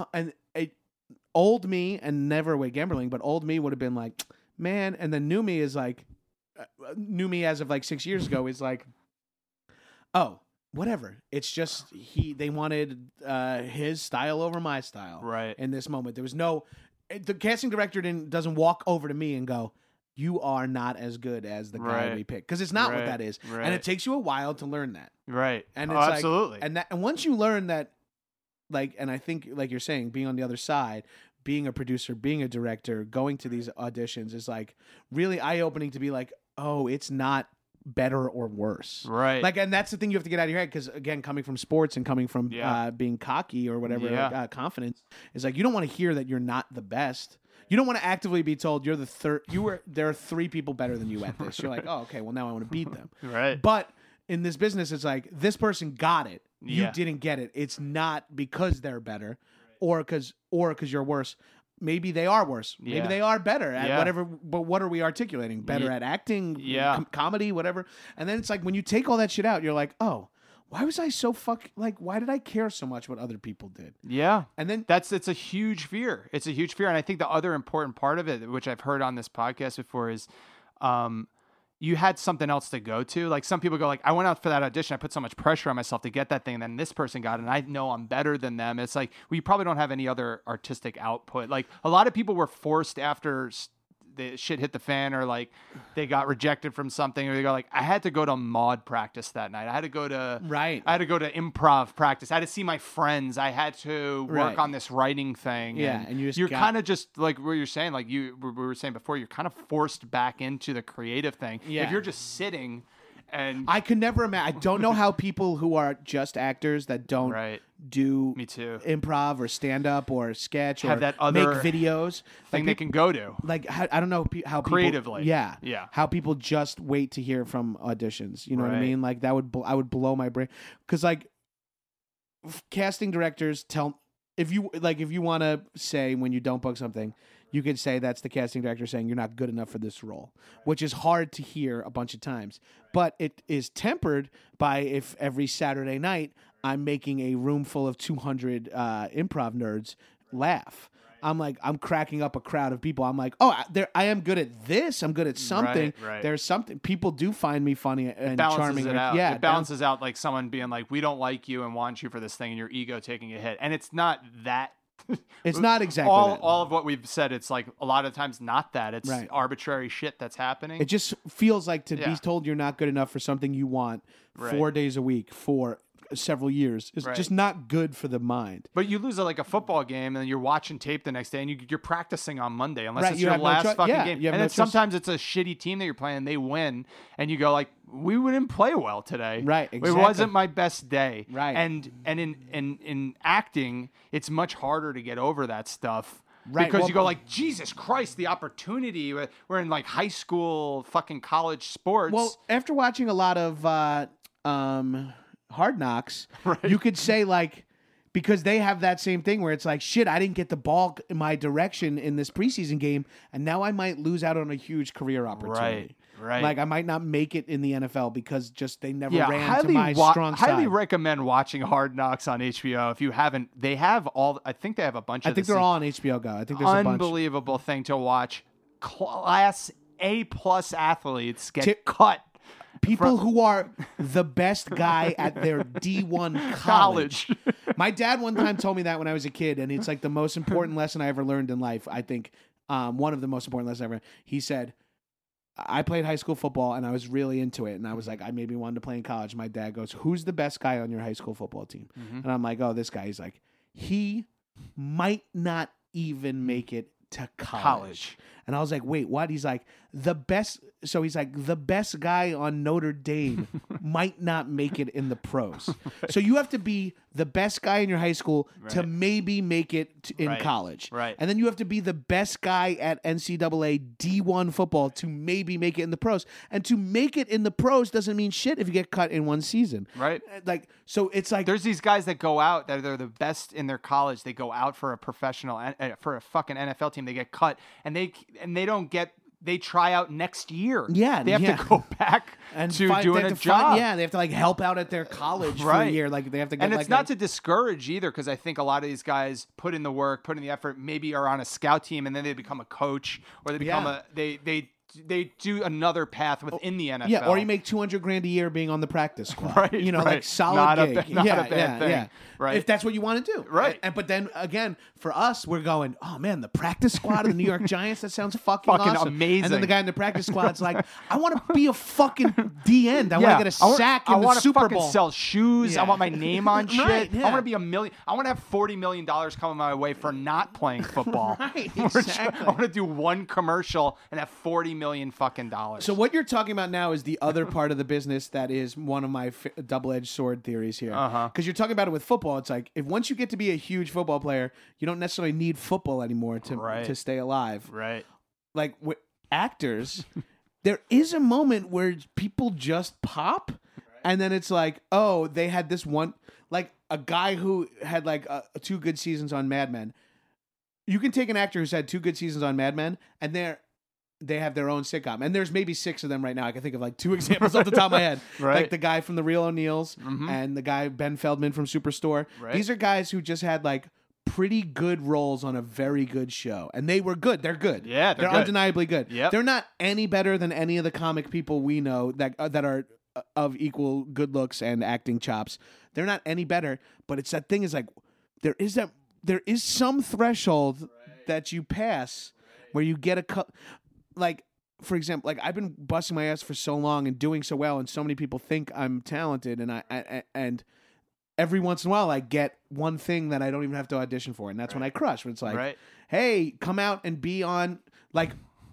Speaker 4: old me, and never Wade Gamberling, but old me would have been like, man. And then new me is like, new me as of like 6 years ago is like, oh, whatever. It's just they wanted his style over my style,
Speaker 5: Right.
Speaker 4: in this moment. There was no, the casting director doesn't walk over to me and go, you are not as good as the guy
Speaker 5: Right.
Speaker 4: we picked, because it's not what
Speaker 5: Right.
Speaker 4: that is, and
Speaker 5: Right.
Speaker 4: it takes you a while to learn that.
Speaker 5: Right.
Speaker 4: And
Speaker 5: Oh,
Speaker 4: it's like,
Speaker 5: absolutely.
Speaker 4: and once you learn that, like, and I think like you're saying, being on the other side, being a producer, being a director, going to these auditions is like really eye opening to be like, oh, it's not better or worse.
Speaker 5: Right.
Speaker 4: Like, and that's the thing you have to get out of your head, because again, coming from sports and coming from
Speaker 5: Yeah.
Speaker 4: being cocky or whatever,
Speaker 5: Yeah.
Speaker 4: like, confidence is like, you don't want to hear that you're not the best. You don't want to actively be told you're the third. There are 3 people better than you at this. You're like, oh, okay, well now I want to beat them.
Speaker 5: Right.
Speaker 4: But in this business, it's like this person got it. You
Speaker 5: Yeah.
Speaker 4: didn't get it. It's not because they're better, or because you're worse. Maybe they are worse. Maybe
Speaker 5: Yeah.
Speaker 4: they are better at
Speaker 5: Yeah.
Speaker 4: whatever. But what are we articulating? Better at acting,
Speaker 5: Yeah.
Speaker 4: comedy, whatever. And then it's like when you take all that shit out, you're like, oh, why was I so why did I care so much what other people did?
Speaker 5: Yeah.
Speaker 4: And then
Speaker 5: It's a huge fear. It's a huge fear. And I think the other important part of it, which I've heard on this podcast before, is you had something else to go to. Like some people go like, I went out for that audition. I put so much pressure on myself to get that thing. And then this person got it. And I know I'm better than them. It's like, well, you probably don't have any other artistic output. Like a lot of people were forced after the shit hit the fan, or like they got rejected from something, or they go like, I had to go to mod practice that night. I had to go to
Speaker 4: Right.
Speaker 5: I had to go to improv practice. I had to see my friends. I had to work
Speaker 4: Right.
Speaker 5: on this writing thing.
Speaker 4: Yeah, and
Speaker 5: you're
Speaker 4: got-
Speaker 5: kind of just like what you're saying, like we were saying before, you're kind of forced back into the creative thing.
Speaker 4: Yeah.
Speaker 5: If you're just sitting and
Speaker 4: I could never imagine. I don't know how people who are just actors that don't
Speaker 5: Right.
Speaker 4: do
Speaker 5: Me too.
Speaker 4: improv or stand up or sketch
Speaker 5: Have
Speaker 4: or
Speaker 5: that other
Speaker 4: make videos
Speaker 5: thing they can go to.
Speaker 4: like I don't know how people,
Speaker 5: Creatively.
Speaker 4: yeah,
Speaker 5: Yeah.
Speaker 4: how people just wait to hear from auditions. You know what I
Speaker 5: Right.
Speaker 4: mean? Like that would I would blow my brain, because like casting directors tell if you want to say when you don't book something, you could say that's the casting director saying you're not good enough for this role, which is hard to hear a bunch of times. But it is tempered by if every Saturday night I'm making a room full of 200 improv nerds laugh. I'm cracking up a crowd of people. I'm like, oh, I am good at this. I'm good at something.
Speaker 5: Right.
Speaker 4: There's something. People do find me funny and
Speaker 5: Balances
Speaker 4: charming.
Speaker 5: it out.
Speaker 4: Yeah,
Speaker 5: It balances out like someone being like, we don't like you and want you for this thing, and your ego taking a hit. And it's not that.
Speaker 4: It's not exactly that.
Speaker 5: all of what we've said. It's like a lot of times not that. It's
Speaker 4: Right.
Speaker 5: arbitrary shit that's happening.
Speaker 4: It just feels like to be
Speaker 5: Yeah.
Speaker 4: told you're not good enough for something you want 4 days a week for several years is
Speaker 5: Right.
Speaker 4: just not good for the mind.
Speaker 5: But you lose like a football game, and you're watching tape the next day, and you're practicing on Monday, unless
Speaker 4: Right,
Speaker 5: it's
Speaker 4: you
Speaker 5: your
Speaker 4: have no
Speaker 5: last
Speaker 4: choi-
Speaker 5: fucking
Speaker 4: yeah,
Speaker 5: game.
Speaker 4: you have
Speaker 5: And
Speaker 4: no
Speaker 5: then
Speaker 4: choice.
Speaker 5: sometimes it's a shitty team that you're playing, and they win, and you go like, we didn't play well today.
Speaker 4: Right,
Speaker 5: It
Speaker 4: exactly.
Speaker 5: wasn't my best day.
Speaker 4: Right.
Speaker 5: And in acting, it's much harder to get over that stuff.
Speaker 4: Right,
Speaker 5: Because
Speaker 4: well,
Speaker 5: you go like, Jesus Christ, the opportunity. We're in like high school fucking college sports.
Speaker 4: Well, after watching a lot of Hard Knocks, you could say like, because they have that same thing where it's like, shit, I didn't get the ball in my direction in this preseason game, and now I might lose out on a huge career opportunity.
Speaker 5: Right.
Speaker 4: Like I might not make it in the NFL because just they never
Speaker 5: yeah,
Speaker 4: ran to my strong side.
Speaker 5: highly recommend watching Hard Knocks on HBO if you haven't. They have all. I think they have a bunch.
Speaker 4: I
Speaker 5: of
Speaker 4: think
Speaker 5: the
Speaker 4: they're
Speaker 5: same-
Speaker 4: all on HBO Go. I think there's a bunch.
Speaker 5: unbelievable thing to watch. Class A+ athletes get
Speaker 4: Tip-
Speaker 5: cut.
Speaker 4: People who are the best guy at their D1 college. My dad one time told me that when I was a kid, and it's like the most important lesson I ever learned in life. I think one of the most important lessons ever. He said, I played high school football, and I was really into it, and I was like, I maybe wanted to play in college. My dad goes, who's the best guy on your high school football team? And I'm like, oh, this guy. He's like, he might not even make it to college. And I was like, wait, what? He's like, the best. So he's like, the best guy on Notre Dame might not make it in the pros. So you have to be the best guy in your high school to
Speaker 5: Right.
Speaker 4: maybe make it in
Speaker 5: Right.
Speaker 4: college.
Speaker 5: Right.
Speaker 4: And then you have to be the best guy at NCAA D1 football to maybe make it in the pros. And to make it in the pros doesn't mean shit if you get cut in one season.
Speaker 5: Right.
Speaker 4: Like, so it's like,
Speaker 5: There's these guys that go out that they're the best in their college. They go out for a professional for a fucking NFL team. They get cut, and they don't get. They try out next year.
Speaker 4: Yeah,
Speaker 5: they have
Speaker 4: yeah.
Speaker 5: to go back
Speaker 4: and
Speaker 5: to
Speaker 4: find-
Speaker 5: doing
Speaker 4: they
Speaker 5: a
Speaker 4: have to
Speaker 5: job.
Speaker 4: find- yeah, they have to like help out at their college for a
Speaker 5: Right.
Speaker 4: year. Like they have to get
Speaker 5: And
Speaker 4: like
Speaker 5: it's not to discourage either, because I think a lot of these guys put in the work, put in the effort, maybe are on a scout team, and then they become a coach, or they become
Speaker 4: Yeah.
Speaker 5: they do another path within the NFL.
Speaker 4: Yeah, or you make $200,000 a year being on the practice squad.
Speaker 5: Right,
Speaker 4: You know,
Speaker 5: right.
Speaker 4: like solid
Speaker 5: Not a
Speaker 4: gig.
Speaker 5: ba- not a
Speaker 4: yeah,
Speaker 5: bad thing,
Speaker 4: yeah.
Speaker 5: right?
Speaker 4: If that's what you want to do.
Speaker 5: Right.
Speaker 4: But then again, for us, we're going, oh man, the practice squad of the New York Giants, that sounds fucking awesome.
Speaker 5: amazing.
Speaker 4: And then the guy in the practice squad's like, I want to be a fucking D end. I want to get a sack in
Speaker 5: I
Speaker 4: the
Speaker 5: wanna
Speaker 4: Super
Speaker 5: fucking
Speaker 4: Bowl.
Speaker 5: sell shoes.
Speaker 4: Yeah.
Speaker 5: I want my name on shit.
Speaker 4: Right, yeah.
Speaker 5: I want to be I want to have $40 million coming my way for not playing football.
Speaker 4: Right,
Speaker 5: I
Speaker 4: exactly.
Speaker 5: want to do one commercial and have $40 million fucking dollars.
Speaker 4: So what you're talking about now is the other part of the business that is one of my double-edged sword theories here. Because you're talking about it with football. It's like if once you get to be a huge football player, you don't necessarily need football anymore to stay alive.
Speaker 5: right.
Speaker 4: Like with actors, there is a moment where people just pop, and then it's like, oh, they had this one, like a guy who had like 2 good seasons on Mad Men. You can take an actor who's had 2 good seasons on Mad Men, and they have their own sitcom, and there's maybe 6 of them right now. I can think of like 2 examples off the top of my head.
Speaker 5: Right.
Speaker 4: Like the guy from The Real O'Neills and the guy Ben Feldman from Superstore.
Speaker 5: Right.
Speaker 4: These are guys who just had like pretty good roles on a very good show, and they were good. They're good.
Speaker 5: Yeah, they're good.
Speaker 4: undeniably good.
Speaker 5: Yep.
Speaker 4: They're not any better than any of the comic people we know that are of equal good looks and acting chops. They're not any better, but it's that thing is like there is some threshold that you pass where you get like, for example, like I've been busting my ass for so long and doing so well, and so many people think I'm talented, and every once in a while I get one thing that I don't even have to audition for, and that's when I crush. When it's like,
Speaker 5: Right.
Speaker 4: hey, come out and be on like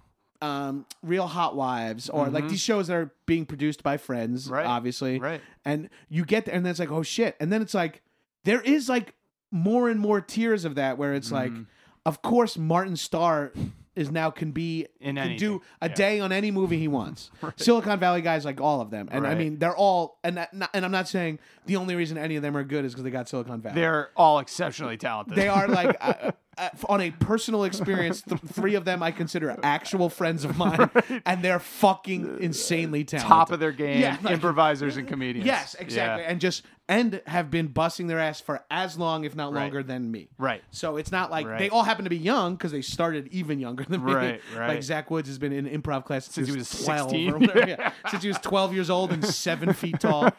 Speaker 4: Real Housewives, or like these shows that are being produced by friends,
Speaker 5: Right.
Speaker 4: obviously.
Speaker 5: Right.
Speaker 4: And you get there, and then it's like, oh shit. And then it's like, there is like more and more tiers of that where it's like, of course, Martin Starr is now can be
Speaker 5: In
Speaker 4: can
Speaker 5: anything.
Speaker 4: do a
Speaker 5: Yeah.
Speaker 4: day on any movie he wants. Silicon Valley guys, like all of them, and I
Speaker 5: Right.
Speaker 4: mean they're all and I'm not saying the only reason any of them are good is because they got Silicon Valley.
Speaker 5: They're all exceptionally talented.
Speaker 4: They are like on a personal experience. Three of them I consider actual friends of mine, and they're fucking insanely talented.
Speaker 5: top of their game,
Speaker 4: Yeah, like-
Speaker 5: improvisers and comedians.
Speaker 4: Yes, exactly,
Speaker 5: Yeah.
Speaker 4: and have been busting their ass for as long, if not
Speaker 5: Right.
Speaker 4: longer, than me.
Speaker 5: Right.
Speaker 4: So it's not like
Speaker 5: Right.
Speaker 4: they all happen to be young because they started even younger than me.
Speaker 5: Right, right.
Speaker 4: Like Zach Woods has been in improv class since
Speaker 5: he
Speaker 4: he
Speaker 5: was
Speaker 4: 12
Speaker 5: 16.
Speaker 4: or whatever. Yeah. Since he was 12 years old and 7 feet tall.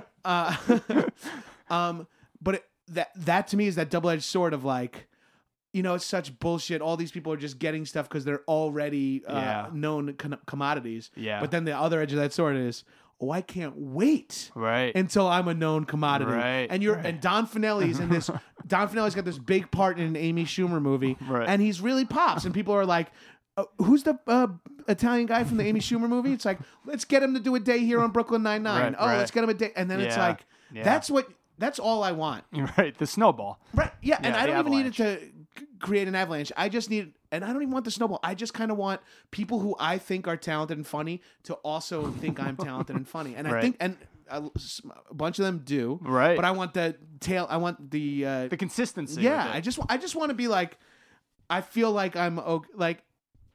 Speaker 4: But that to me is that double-edged sword of like, you know, it's such bullshit. All these people are just getting stuff because they're already
Speaker 5: Yeah.
Speaker 4: known commodities.
Speaker 5: Yeah.
Speaker 4: But then the other edge of that sword is, oh, I can't wait
Speaker 5: Right.
Speaker 4: until I'm a known commodity.
Speaker 5: Right,
Speaker 4: And and Don Finelli's in this. Don Finelli's got this big part in an Amy Schumer movie,
Speaker 5: Right.
Speaker 4: and he's really pops. And people are like, "Who's the Italian guy from the Amy Schumer movie?" It's like, let's get him to do a day here on Brooklyn Nine-Nine.
Speaker 5: Right,
Speaker 4: Oh,
Speaker 5: right.
Speaker 4: let's get him a day, and then it's
Speaker 5: Yeah,
Speaker 4: like,
Speaker 5: yeah.
Speaker 4: that's all I want.
Speaker 5: Right. The snowball.
Speaker 4: Right? Yeah, and
Speaker 5: Yeah,
Speaker 4: I
Speaker 5: the
Speaker 4: don't even need it
Speaker 5: avalanche.
Speaker 4: to create an avalanche. I just need, and I don't even want the snowball. I just kind of want people who I think are talented and funny to also think I'm talented and funny. And I
Speaker 5: Right.
Speaker 4: think, and a bunch of them do.
Speaker 5: Right.
Speaker 4: But I want the tail. I want the.
Speaker 5: The consistency.
Speaker 4: Yeah,
Speaker 5: with it.
Speaker 4: I just want to be like, I feel like I'm okay, like,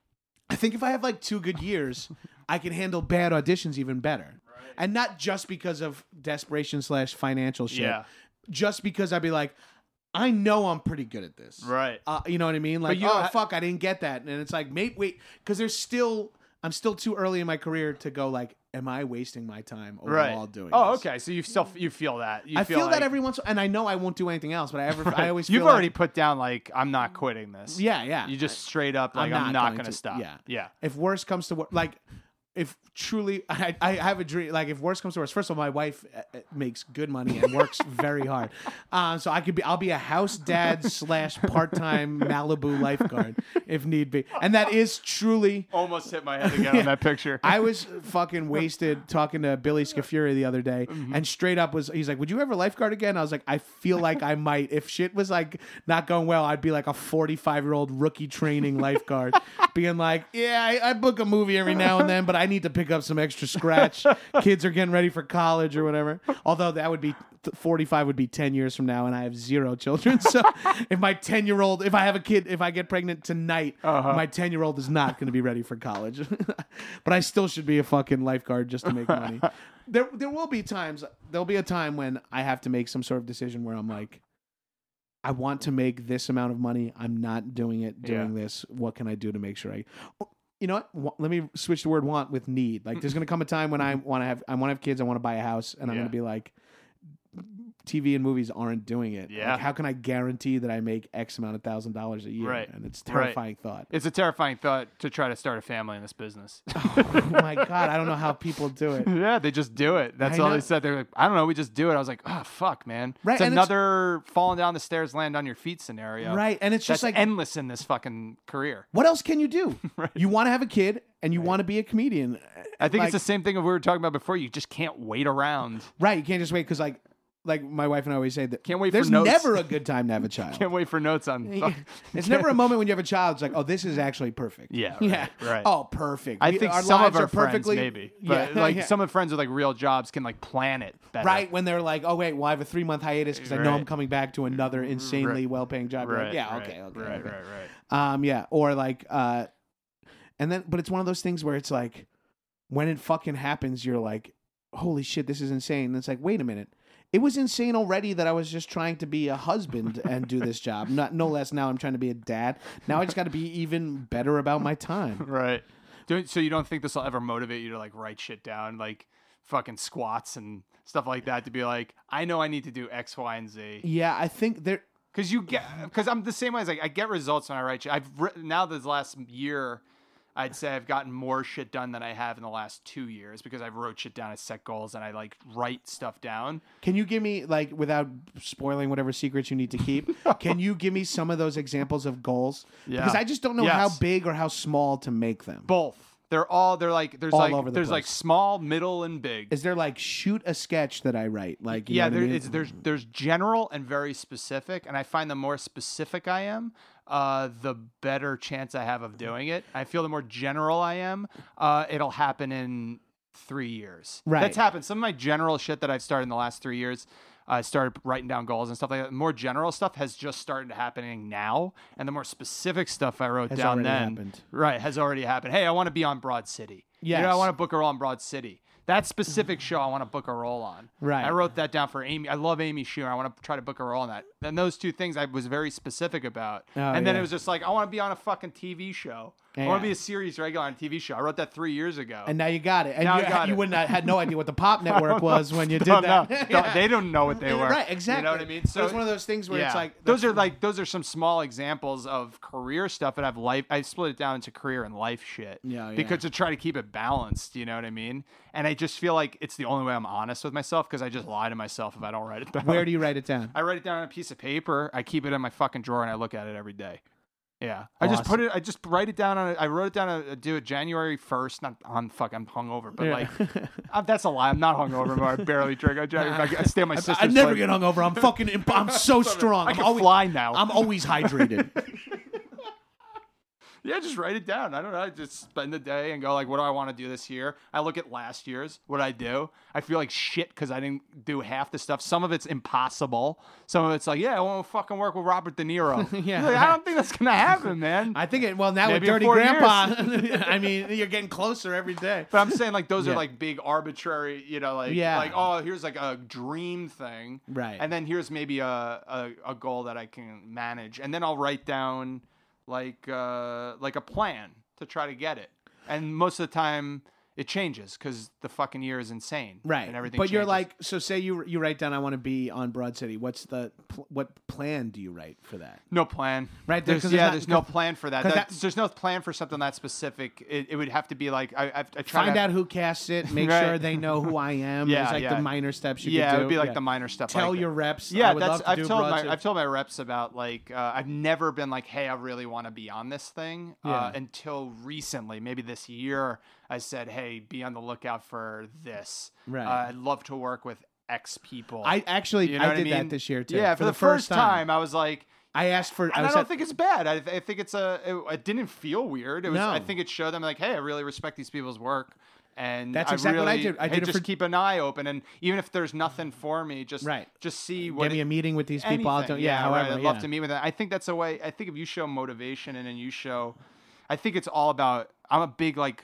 Speaker 4: I think if I have like 2 good years, I can handle bad auditions even better. And not just because of desperation / financial shit.
Speaker 5: Yeah.
Speaker 4: Just because I'd be like, I know I'm pretty good at this.
Speaker 5: Right.
Speaker 4: You know what I mean? Like,
Speaker 5: you
Speaker 4: oh,
Speaker 5: ha-
Speaker 4: fuck, I didn't get that. And it's like, wait, because I'm still too early in my career to go like, am I wasting my time overall doing
Speaker 5: Oh,
Speaker 4: this?
Speaker 5: okay. So you feel that. You
Speaker 4: I feel
Speaker 5: like
Speaker 4: that every once, and I know I won't do anything else, but I always feel
Speaker 5: You've
Speaker 4: like-
Speaker 5: already put down like I'm not quitting this.
Speaker 4: Yeah.
Speaker 5: You just straight up like I'm not going to stop.
Speaker 4: Yeah.
Speaker 5: Yeah.
Speaker 4: If worse comes to worse, like, if truly, I have a dream. Like, if worse comes to worse, first of all, my wife makes good money and works very hard, so I'll be a house dad / part-time Malibu lifeguard if need be, and that is truly.
Speaker 5: Almost hit my head again on that picture.
Speaker 4: I was fucking wasted talking to Billy Scafuri the other day, and straight up he's like, "Would you ever lifeguard again?" I was like, "I feel like I might. If shit was like not going well, I'd be like a 45-year-old rookie training lifeguard, being like, yeah, I book a movie every now and then, but I need to pick up some extra scratch. Kids are getting ready for college or whatever. Although that would be 45 would be 10 years from now, and I have 0 children. So if my 10-year-old, if I have a kid, if I get pregnant tonight, my 10-year-old is not going to be ready for college. But I still should be a fucking lifeguard just to make money. There will be times. There'll be a time when I have to make some sort of decision where I'm like, I want to make this amount of money. I'm not doing it. Doing this. What can I do to make sure I? You know what? Let me switch the word "want" with "need." Like, there's going to come a time when I want to have kids. I want to buy a house, and I'm going to be like, TV and movies aren't doing it.
Speaker 5: Yeah.
Speaker 4: Like, how can I guarantee that I make X amount of $1,000 a year?
Speaker 5: Right.
Speaker 4: And it's a terrifying thought.
Speaker 5: It's a terrifying thought to try to start a family in this business.
Speaker 4: Oh my God, I don't know how people do it.
Speaker 5: Yeah, they just do it. That's
Speaker 4: I
Speaker 5: all
Speaker 4: know.
Speaker 5: they said. They're like, I don't know, we just do it. I was like, oh, fuck, man.
Speaker 4: Right,
Speaker 5: It's
Speaker 4: and it's-
Speaker 5: another falling down the stairs, land on your feet scenario.
Speaker 4: Right. And it's just
Speaker 5: That's
Speaker 4: like,
Speaker 5: endless in this fucking career.
Speaker 4: what else can you do? You want to have a kid and you want to be a comedian.
Speaker 5: I think
Speaker 4: Like-
Speaker 5: it's the same thing that we were talking about before. You just can't wait around.
Speaker 4: Right. You can't just wait because like my wife and I always say that
Speaker 5: Can't wait for
Speaker 4: there's
Speaker 5: notes.
Speaker 4: never a good time to have a child.
Speaker 5: Can't wait for notes on.
Speaker 4: It's never a moment when you have a child. It's like, oh, this is actually perfect.
Speaker 5: Yeah, right,
Speaker 4: yeah.
Speaker 5: right.
Speaker 4: Oh, perfect.
Speaker 5: I think
Speaker 4: our
Speaker 5: some
Speaker 4: lives
Speaker 5: of our
Speaker 4: are perfectly
Speaker 5: friends maybe, but
Speaker 4: yeah,
Speaker 5: like
Speaker 4: yeah.
Speaker 5: some of the friends with like real jobs can like plan it better.
Speaker 4: Right when they're like, oh wait, well I have a 3-month hiatus because I know I'm
Speaker 5: Right.
Speaker 4: coming back to another insanely
Speaker 5: Right.
Speaker 4: well-paying job. You're
Speaker 5: Right.
Speaker 4: like, yeah,
Speaker 5: right,
Speaker 4: okay.
Speaker 5: Right.
Speaker 4: Yeah, or like, and then, but it's one of those things where it's like, when it fucking happens, you're like, holy shit, this is insane. And it's like, wait a minute. It was insane already that I was just trying to be a husband and do this job. No less now I'm trying to be a dad. Now I just got to be even better about my time.
Speaker 5: Right. So you don't think this will ever motivate you to like write shit down, like fucking squats and stuff like that, to be like, I know I need to do X, Y, and Z.
Speaker 4: Yeah, I think there.
Speaker 5: Because I'm the same way as like I get results when I write shit. Now this last year, I'd say I've gotten more shit done than I have in the last 2 years because I've wrote shit down, I set goals, and I like write stuff down.
Speaker 4: Can you give me, like, without spoiling whatever secrets you need to keep, can you give me some of those examples of goals?
Speaker 5: Yeah.
Speaker 4: Because I just don't know
Speaker 5: Yes.
Speaker 4: how big or how small to make them.
Speaker 5: Both. They're like there's
Speaker 4: All
Speaker 5: like
Speaker 4: over the
Speaker 5: there's like
Speaker 4: place.
Speaker 5: small, middle, and big.
Speaker 4: Is there like shoot a sketch that I write? Like, you
Speaker 5: Yeah,
Speaker 4: know what I mean?
Speaker 5: there's general and very specific, and I find the more specific I am, the better chance I have of doing it. I feel the more general I am, it'll happen in 3 years.
Speaker 4: Right.
Speaker 5: That's happened. Some of my general shit that I've started in the last 3 years, I started writing down goals and stuff like that. More general stuff has just started happening now, and the more specific stuff I wrote
Speaker 4: Has
Speaker 5: down
Speaker 4: already
Speaker 5: then,
Speaker 4: happened.
Speaker 5: right, has already happened. Hey, I want to be on Broad City. You know, I
Speaker 4: Yes.
Speaker 5: want to book a role on Broad City. That specific show I want to book a role on.
Speaker 4: Right.
Speaker 5: I wrote that down for Amy. I love Amy Schumer. I want to try to book a role on that. And those two things I was very specific about.
Speaker 4: Oh,
Speaker 5: and then
Speaker 4: yeah.
Speaker 5: it was just like, I want to be on a fucking TV show. I want to be a series regular on a TV show. I wrote that 3 years ago.
Speaker 4: And now you got it. And
Speaker 5: Now
Speaker 4: you,
Speaker 5: I got
Speaker 4: you
Speaker 5: it.
Speaker 4: wouldn't have had no idea what the Pop Network was when you did
Speaker 5: Don't
Speaker 4: that.
Speaker 5: know.
Speaker 4: Yeah.
Speaker 5: They don't know what they were.
Speaker 4: Right, exactly.
Speaker 5: You know what I mean?
Speaker 4: So it's one of those things where it's like
Speaker 5: those are some small examples of career stuff that I split it down into career and life shit.
Speaker 4: Yeah, yeah.
Speaker 5: Because to try to keep it balanced, you know what I mean? And I just feel like it's the only way I'm honest with myself because I just lie to myself if I don't write it down.
Speaker 4: Where do you write it down?
Speaker 5: I write it down on a piece of paper. I keep it in my fucking drawer and I look at it every day. Yeah, I just write it down I wrote it down. Do it January 1st. Not on I'm hungover, but like that's a lie. I'm not hungover. But I barely drink. I stay on my sister's.
Speaker 4: I never
Speaker 5: place.
Speaker 4: get hungover. I'm fucking. I'm so strong.
Speaker 5: I
Speaker 4: I'm
Speaker 5: can
Speaker 4: always,
Speaker 5: fly now.
Speaker 4: I'm always hydrated.
Speaker 5: Yeah, just write it down. I don't know. I just spend the day and go like, what do I want to do this year? I look at last year's, what I do. I feel like shit because I didn't do half the stuff. Some of it's impossible. Some of it's like, yeah, I want to fucking work with Robert De Niro.
Speaker 4: Yeah.
Speaker 5: Like, I don't think that's gonna happen, man.
Speaker 4: I think now
Speaker 5: Maybe
Speaker 4: with
Speaker 5: in
Speaker 4: Dirty
Speaker 5: 4
Speaker 4: Grandpa, I mean, you're getting closer every day.
Speaker 5: But I'm saying like those
Speaker 4: Yeah.
Speaker 5: are like big arbitrary, you know, like
Speaker 4: Yeah.
Speaker 5: like oh here's like a dream thing,
Speaker 4: Right.
Speaker 5: And then here's maybe a goal that I can manage, and then I'll write down like a plan to try to get it. And most of the time it changes because the fucking year is insane,
Speaker 4: Right.
Speaker 5: And everything.
Speaker 4: But you're
Speaker 5: changes.
Speaker 4: like, so say you write down, I want to be on Broad City. What's what plan do you write for that?
Speaker 5: no plan,
Speaker 4: Right,
Speaker 5: There's,
Speaker 4: 'cause there's
Speaker 5: there's
Speaker 4: not-
Speaker 5: no plan for that.
Speaker 4: 'cause
Speaker 5: There's no plan for something that specific. It would have to be like I try
Speaker 4: Find
Speaker 5: to
Speaker 4: out who casts it. Make
Speaker 5: Right.
Speaker 4: sure they know who I am.
Speaker 5: Yeah,
Speaker 4: There's like
Speaker 5: yeah.
Speaker 4: the minor steps you
Speaker 5: yeah,
Speaker 4: could do.
Speaker 5: it would be like the minor stuff.
Speaker 4: Tell
Speaker 5: like
Speaker 4: your reps.
Speaker 5: Yeah,
Speaker 4: I would love to do Broad City.
Speaker 5: I've told my reps about like I've never been like, hey, I really want to be on this thing
Speaker 4: Yeah.
Speaker 5: until recently, maybe this year. I said, hey, be on the lookout for this.
Speaker 4: Right.
Speaker 5: I'd love to work with X people.
Speaker 4: I actually
Speaker 5: You know
Speaker 4: I
Speaker 5: what
Speaker 4: did
Speaker 5: mean?
Speaker 4: that this year too.
Speaker 5: Yeah, for the first time, I was like.
Speaker 4: I asked for.
Speaker 5: And I don't think it's bad. I think it didn't feel weird. It was.
Speaker 4: No.
Speaker 5: I think it showed them like, hey, I really respect these people's work, and
Speaker 4: That's exactly what I
Speaker 5: really,
Speaker 4: did. I did it
Speaker 5: just
Speaker 4: for-
Speaker 5: keep an eye open, and even if there's nothing for me, just
Speaker 4: Right.
Speaker 5: just see what
Speaker 4: Give me a meeting with these people. I'll
Speaker 5: anything.
Speaker 4: do, yeah, however.
Speaker 5: right. I'd love to meet with them. I think that's a way. I think if you show motivation and then you show, I think it's all about. I'm a big like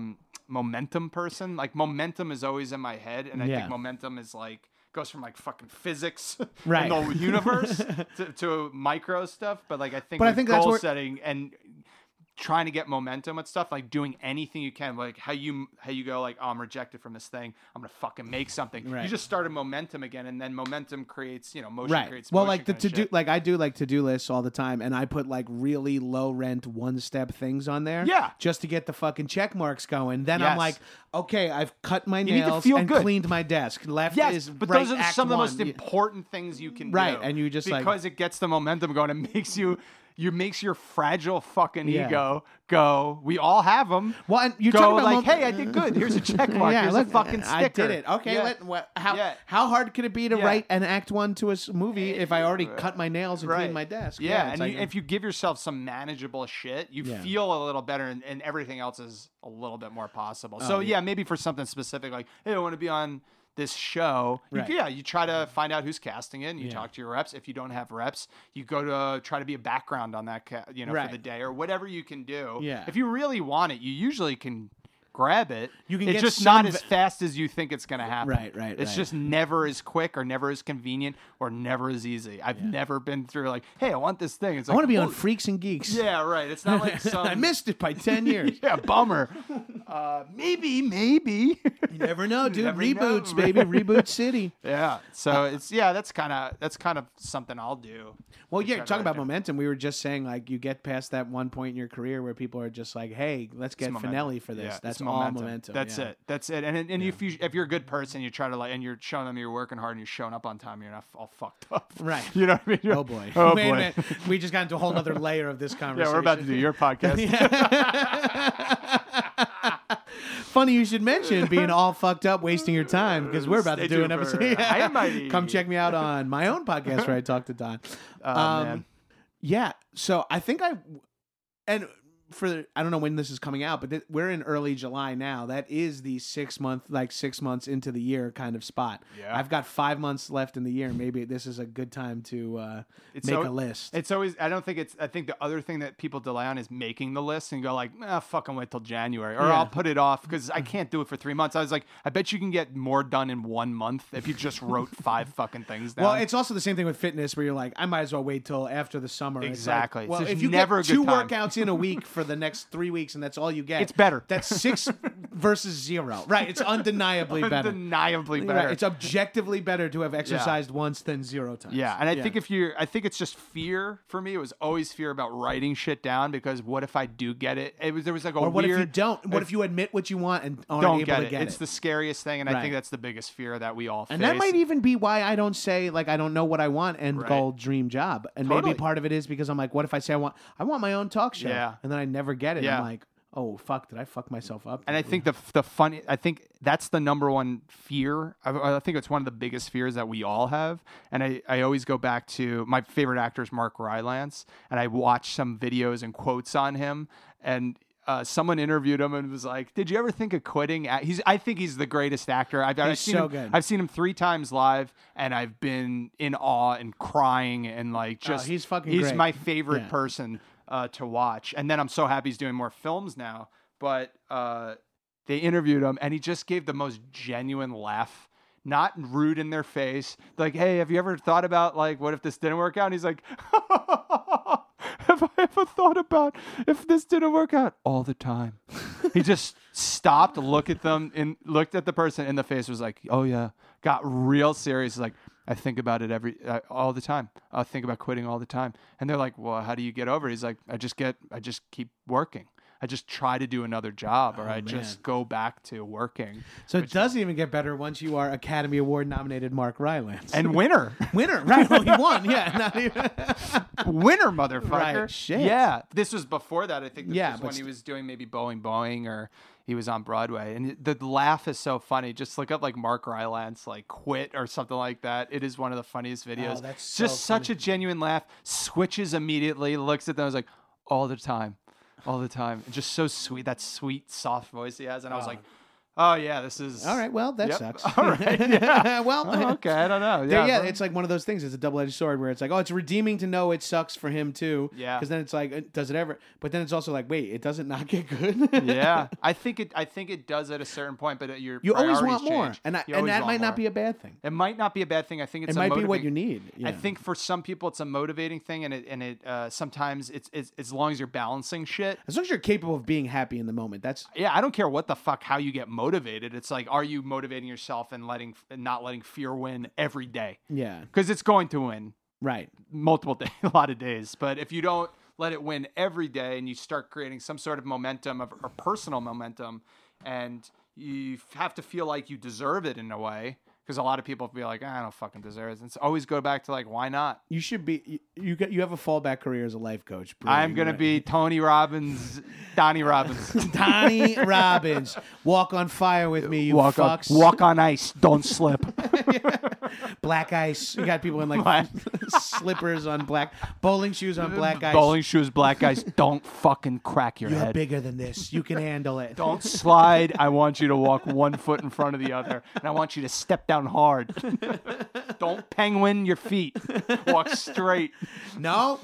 Speaker 5: momentum person. Like momentum is always in my head, and I
Speaker 4: Yeah.
Speaker 5: think momentum is like. Goes from like fucking physics
Speaker 4: Right.
Speaker 5: in the universe to micro stuff, but like I think,
Speaker 4: But I
Speaker 5: with
Speaker 4: think that's
Speaker 5: goal
Speaker 4: where-
Speaker 5: setting and trying to get momentum with stuff, like doing anything you can, like how you go like, oh, I'm rejected from this thing, I'm gonna fucking make something.
Speaker 4: Right.
Speaker 5: You just started momentum again, and then momentum creates, motion
Speaker 4: Right.
Speaker 5: creates
Speaker 4: Well,
Speaker 5: motion
Speaker 4: like the
Speaker 5: kinda
Speaker 4: to do,
Speaker 5: shit.
Speaker 4: like I do like to do lists all the time, and I put like really low rent, one step things on there.
Speaker 5: Yeah.
Speaker 4: Just to get the fucking check marks going. Then I'm
Speaker 5: Yes.
Speaker 4: like, okay, I've cut my
Speaker 5: need to
Speaker 4: nails
Speaker 5: feel
Speaker 4: and
Speaker 5: good.
Speaker 4: cleaned my desk. Left
Speaker 5: Yes,
Speaker 4: is
Speaker 5: but
Speaker 4: right,
Speaker 5: those are
Speaker 4: act
Speaker 5: some of the most
Speaker 4: one.
Speaker 5: important things you can
Speaker 4: Right,
Speaker 5: do.
Speaker 4: and you just, like-
Speaker 5: because it gets the momentum going. It makes you makes your fragile fucking
Speaker 4: Yeah.
Speaker 5: ego go. We all have them.
Speaker 4: Well, and you
Speaker 5: go
Speaker 4: talk about
Speaker 5: like, hey, I did good. Here's a check mark.
Speaker 4: Yeah,
Speaker 5: Here's
Speaker 4: look,
Speaker 5: a fucking sticker.
Speaker 4: I did it. Okay,
Speaker 5: Yeah.
Speaker 4: how
Speaker 5: Yeah.
Speaker 4: how hard could it be to
Speaker 5: Yeah.
Speaker 4: write an act one to a movie if I already cut my nails and
Speaker 5: Right.
Speaker 4: cleaned my desk?
Speaker 5: Yeah,
Speaker 4: it's
Speaker 5: and
Speaker 4: like,
Speaker 5: if you give yourself some manageable shit, you
Speaker 4: Yeah.
Speaker 5: feel a little better, and everything else is a little bit more possible. So
Speaker 4: Oh, yeah.
Speaker 5: maybe for something specific, like, hey, I want to be on this show.
Speaker 4: Right.
Speaker 5: You try to find out who's casting it, and you
Speaker 4: Yeah.
Speaker 5: talk to your reps. If you don't have reps, you go to try to be a background on that,
Speaker 4: Right.
Speaker 5: for the day or whatever you can do.
Speaker 4: Yeah.
Speaker 5: If you really want it, you usually can grab it.
Speaker 4: You can
Speaker 5: it's
Speaker 4: get
Speaker 5: just not
Speaker 4: some
Speaker 5: as fast as you think it's going to happen.
Speaker 4: Right,
Speaker 5: It's
Speaker 4: right.
Speaker 5: just never as quick or never as convenient or never as easy. I've never been through like, hey, I want this thing. It's
Speaker 4: I
Speaker 5: like,
Speaker 4: want to be on
Speaker 5: holy-
Speaker 4: Freaks and Geeks.
Speaker 5: Yeah, right. It's not like some.
Speaker 4: I missed it by 10 years.
Speaker 5: Yeah, bummer. Maybe.
Speaker 4: You never know, dude.
Speaker 5: never know.
Speaker 4: Reboots, baby. Reboot City.
Speaker 5: Yeah. So that's kind of something I'll do.
Speaker 4: Well,
Speaker 5: To
Speaker 4: yeah,
Speaker 5: try to
Speaker 4: talking about
Speaker 5: write down.
Speaker 4: momentum, we were just saying, like, you get past that one point in your career where people are just like, hey, let's get
Speaker 5: It's
Speaker 4: Finelli
Speaker 5: momentum.
Speaker 4: for this.
Speaker 5: Yeah,
Speaker 4: That's
Speaker 5: it's
Speaker 4: all momentum.
Speaker 5: That's
Speaker 4: yeah.
Speaker 5: it. That's it. And if you're a good person, you try to and you're showing them you're working hard and you're showing up on time, you're not all fucked up.
Speaker 4: Right.
Speaker 5: You know what I mean?
Speaker 4: Oh, boy.
Speaker 5: Oh,
Speaker 4: Wait
Speaker 5: boy.
Speaker 4: a minute. We just got into a whole other layer of this
Speaker 5: Yeah,
Speaker 4: conversation.
Speaker 5: we're about to do your podcast.
Speaker 4: funny you should mention being all fucked up, wasting your time, because we're about to
Speaker 5: Stay
Speaker 4: do an
Speaker 5: tuned for
Speaker 4: episode.
Speaker 5: High and Mighty.
Speaker 4: Come check me out on my own podcast where I talk to Don.
Speaker 5: Man.
Speaker 4: Yeah. So I think I don't know when this is coming out, but we're in early July now. That is the 6 months into the year kind of spot.
Speaker 5: Yeah.
Speaker 4: I've got 5 months left in the year. Maybe this is a good time to make a list.
Speaker 5: It's always, I think the other thing that people delay on is making the list and go like, fucking wait till January, or
Speaker 4: Yeah.
Speaker 5: I'll put it off because I can't do it for 3 months. I was like, I bet you can get more done in 1 month if you just wrote 5 fucking things down.
Speaker 4: Well, it's also the same thing with fitness where you're like, I might as well wait till after the summer.
Speaker 5: Exactly.
Speaker 4: It's like, well,
Speaker 5: So
Speaker 4: if
Speaker 5: it's
Speaker 4: you
Speaker 5: never
Speaker 4: get
Speaker 5: a good
Speaker 4: 2
Speaker 5: time.
Speaker 4: workouts in a week for the next 3 weeks and that's all you get,
Speaker 5: It's better.
Speaker 4: That's 6 versus 0. Right. It's undeniably better.
Speaker 5: Undeniably better.
Speaker 4: Right. It's objectively better to have exercised once than 0 times.
Speaker 5: Yeah, and I think I think it's just fear for me. It was always fear about writing shit down because what if I do get it? There was like a
Speaker 4: Or what
Speaker 5: weird.
Speaker 4: if you don't? What if you admit what you want and aren't
Speaker 5: don't
Speaker 4: able
Speaker 5: get
Speaker 4: to
Speaker 5: it?
Speaker 4: get
Speaker 5: It's
Speaker 4: it?
Speaker 5: the scariest thing, and I
Speaker 4: Right.
Speaker 5: think that's the biggest fear that we all face.
Speaker 4: And that might even be why I don't say like I don't know what I want and
Speaker 5: Right.
Speaker 4: goal dream job. And
Speaker 5: Totally.
Speaker 4: maybe part of it is because I'm like, what if I say I want my own talk show?
Speaker 5: Yeah.
Speaker 4: And then I never get it.
Speaker 5: Yeah.
Speaker 4: I'm like, oh fuck, did I fuck myself up?
Speaker 5: And I think the funny, I think that's the number one fear. I think it's one of the biggest fears that we all have. And I always go back to my favorite actor is Mark Rylance, and I watch some videos and quotes on him. And someone interviewed him and was like, "Did you ever think of quitting?" I think he's the greatest actor. I've seen
Speaker 4: so
Speaker 5: him,
Speaker 4: good.
Speaker 5: I've seen him 3 times live, and I've been in awe and crying and like just
Speaker 4: he's fucking
Speaker 5: he's
Speaker 4: great.
Speaker 5: my favorite
Speaker 4: Yeah.
Speaker 5: person to watch. And then I'm so happy he's doing more films now. But they interviewed him, and he just gave the most genuine laugh, not rude in their face. Like, hey, have you ever thought about, like, what if this didn't work out? And he's like, have I ever thought about if this didn't work out? All the time. He just stopped, looked at the person in the face, was like, oh, yeah. Got real serious. He's like, I think about it all the time. I think about quitting all the time. And they're like, well, how do you get over it? He's like, I just keep working. I just try to do another job, or I just go back to working.
Speaker 4: So it doesn't even get better once you are Academy Award nominated Mark Rylance.
Speaker 5: And winner.
Speaker 4: winner, right? Well, he won. Yeah, not even.
Speaker 5: Winner, motherfucker.
Speaker 4: Right, shit.
Speaker 5: Yeah. This was before that. I think this
Speaker 4: Yeah,
Speaker 5: was
Speaker 4: but
Speaker 5: when he was doing maybe Boeing, or he was on Broadway. And the laugh is so funny. Just look up like Mark Rylance, like quit or something like that. It is one of the funniest videos.
Speaker 4: Oh, that's so
Speaker 5: just such a genuine laugh. Switches immediately, looks at them, was like, all the time. All the time. Just so sweet. That sweet, soft voice he has. And I was like, oh, yeah, this is...
Speaker 4: All right, well, that
Speaker 5: Yep.
Speaker 4: sucks.
Speaker 5: All right, yeah.
Speaker 4: Well,
Speaker 5: Oh, okay, I don't know.
Speaker 4: yeah,
Speaker 5: bro.
Speaker 4: it's like one of those things. It's a double-edged sword where it's like, oh, it's redeeming to know it sucks for him too.
Speaker 5: Yeah.
Speaker 4: Because then it's like, does it ever? But then it's also like, wait, it doesn't not get good.
Speaker 5: Yeah, I think it does at a certain point, but your
Speaker 4: You always
Speaker 5: priorities
Speaker 4: want more,
Speaker 5: change.
Speaker 4: and
Speaker 5: You always
Speaker 4: that
Speaker 5: want
Speaker 4: might not
Speaker 5: more.
Speaker 4: be a bad thing.
Speaker 5: It might not be a bad thing. I think it's
Speaker 4: It might be what you need. Yeah.
Speaker 5: I think for some people it's a motivating thing, and it sometimes it's as long as you're balancing shit.
Speaker 4: As long as you're capable of being happy in the moment, that's
Speaker 5: Yeah, I don't care what the fuck how you get motivated. It's like, are you motivating yourself and not letting fear win every day?
Speaker 4: yeah,
Speaker 5: Because it's going to win
Speaker 4: right.
Speaker 5: multiple days, a lot of days. But if you don't let it win every day, and you start creating some sort of momentum or personal momentum, and you have to feel like you deserve it in a way, because a lot of people feel like, I don't fucking deserve it. And it's always go back to like, why not?
Speaker 4: You should be. You have a fallback career as a life coach. Brew.
Speaker 5: I'm gonna
Speaker 4: You're
Speaker 5: be Tony Robbins, Donnie Robbins.
Speaker 4: right. Donnie Robbins. Walk on fire with me, you fucks.
Speaker 5: walk on ice, don't slip.
Speaker 4: Black ice. You got people in like slippers on black, bowling shoes on black ice.
Speaker 5: Bowling shoes, black ice, don't fucking crack your
Speaker 4: You're
Speaker 5: head.
Speaker 4: bigger than this. You can handle it.
Speaker 5: Don't slide. I want you to walk 1 foot in front of the other, and I want you to step down hard. Don't penguin your feet. Walk straight.
Speaker 4: No.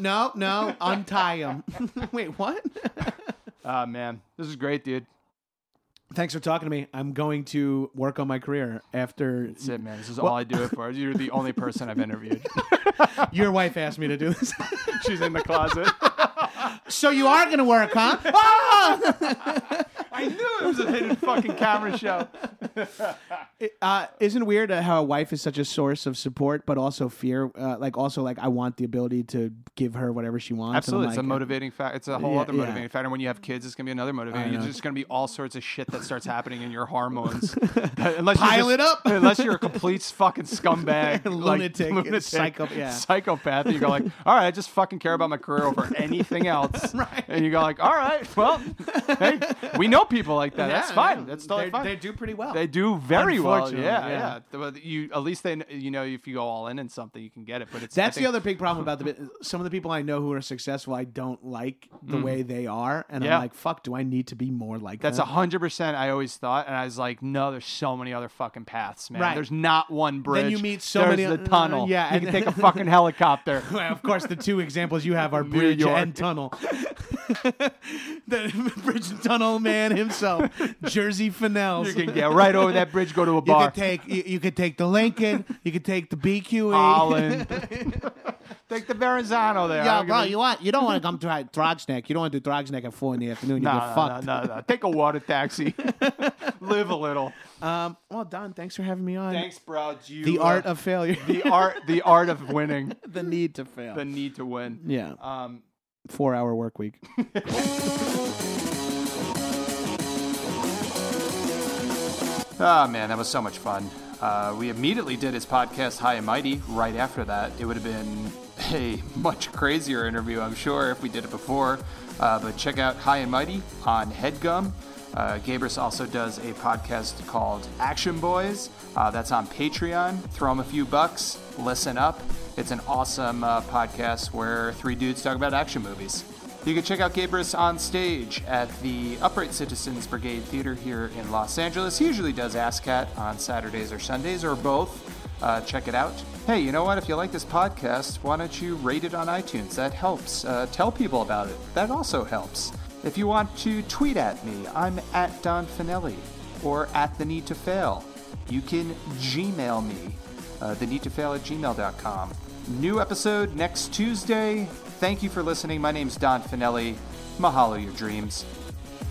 Speaker 4: Untie them. Wait, what?
Speaker 5: Ah, man, this is great, dude.
Speaker 4: Thanks for talking to me. I'm going to work on my career after
Speaker 5: That's it, man. This is all I do it for. You're the only person I've interviewed.
Speaker 4: your wife asked me to do this.
Speaker 5: She's in the closet.
Speaker 4: So you are going to work, huh?
Speaker 5: I knew it was a hidden fucking camera show.
Speaker 4: Isn't it weird how a wife is such a source of support, but also fear? Like I want the ability to give her whatever she wants.
Speaker 5: Absolutely, it's
Speaker 4: like,
Speaker 5: a motivating factor. It's a whole other motivating factor. When you have kids, it's gonna be another motivating. It's just gonna be all sorts of shit that starts happening in your hormones.
Speaker 4: Pile it up.
Speaker 5: Unless you're a complete fucking scumbag,
Speaker 4: lunatic,
Speaker 5: psychopath. And you go like, all right, I just fucking care about my career over anything else.
Speaker 4: Right.
Speaker 5: And you go like, all right, well, hey, we know people like that. That's fine. That's totally fine.
Speaker 4: They do pretty well.
Speaker 5: They do very well.
Speaker 4: Yeah.
Speaker 5: You at least they if you go all in something, you can get it. But
Speaker 4: that's the other big problem about some of the people I know who are successful. I don't like the way they are, and I'm like, fuck, do I need to be more like
Speaker 5: that's
Speaker 4: them?
Speaker 5: 100%. I always thought, and I was like, no, there's so many other fucking paths, man.
Speaker 4: Right.
Speaker 5: The's not one bridge.
Speaker 4: Then you meet
Speaker 5: there's
Speaker 4: many.
Speaker 5: the tunnel.
Speaker 4: You
Speaker 5: can take a fucking helicopter.
Speaker 4: Well, of course, the two examples you have are bridge and tunnel. The bridge and tunnel man himself, Jersey Fennell.
Speaker 5: You can get right over that bridge, go to a bar.
Speaker 4: You could take the Lincoln. You could take the BQE.
Speaker 5: Holland. Take the Verrazano there.
Speaker 4: Yeah, bro, you don't want to come to Drogsneck. You don't want to do Drogsneck at 4 PM. You get fucked.
Speaker 5: No. Take a water taxi. Live a little.
Speaker 4: Well, Don, thanks for having me on.
Speaker 5: Thanks, bro.
Speaker 4: The art of failure.
Speaker 5: The art of winning.
Speaker 4: The need to fail.
Speaker 5: The need to win.
Speaker 4: Yeah. 4-hour work week.
Speaker 2: Oh, man, that was so much fun. We immediately did his podcast, High and Mighty, right after that. It would have been a much crazier interview, I'm sure, if we did it before. But check out High and Mighty on HeadGum. Gabrus also does a podcast called Action Boys. That's on Patreon. Throw him a few bucks. Listen up. It's an awesome podcast where 3 dudes talk about action movies. You can check out Gabrus on stage at the Upright Citizens Brigade Theater here in Los Angeles. He usually does ASCAT on Saturdays or Sundays, or both. Check it out. Hey, you know what? If you like this podcast, why don't you rate it on iTunes? That helps. Tell people about it. That also helps. If you want to tweet at me, I'm at Don Finelli or at The Need to Fail. You can Gmail me, theneedtofail@gmail.com. New episode next Tuesday. Thank you for listening. My name's Don Finelli. Mahalo your dreams.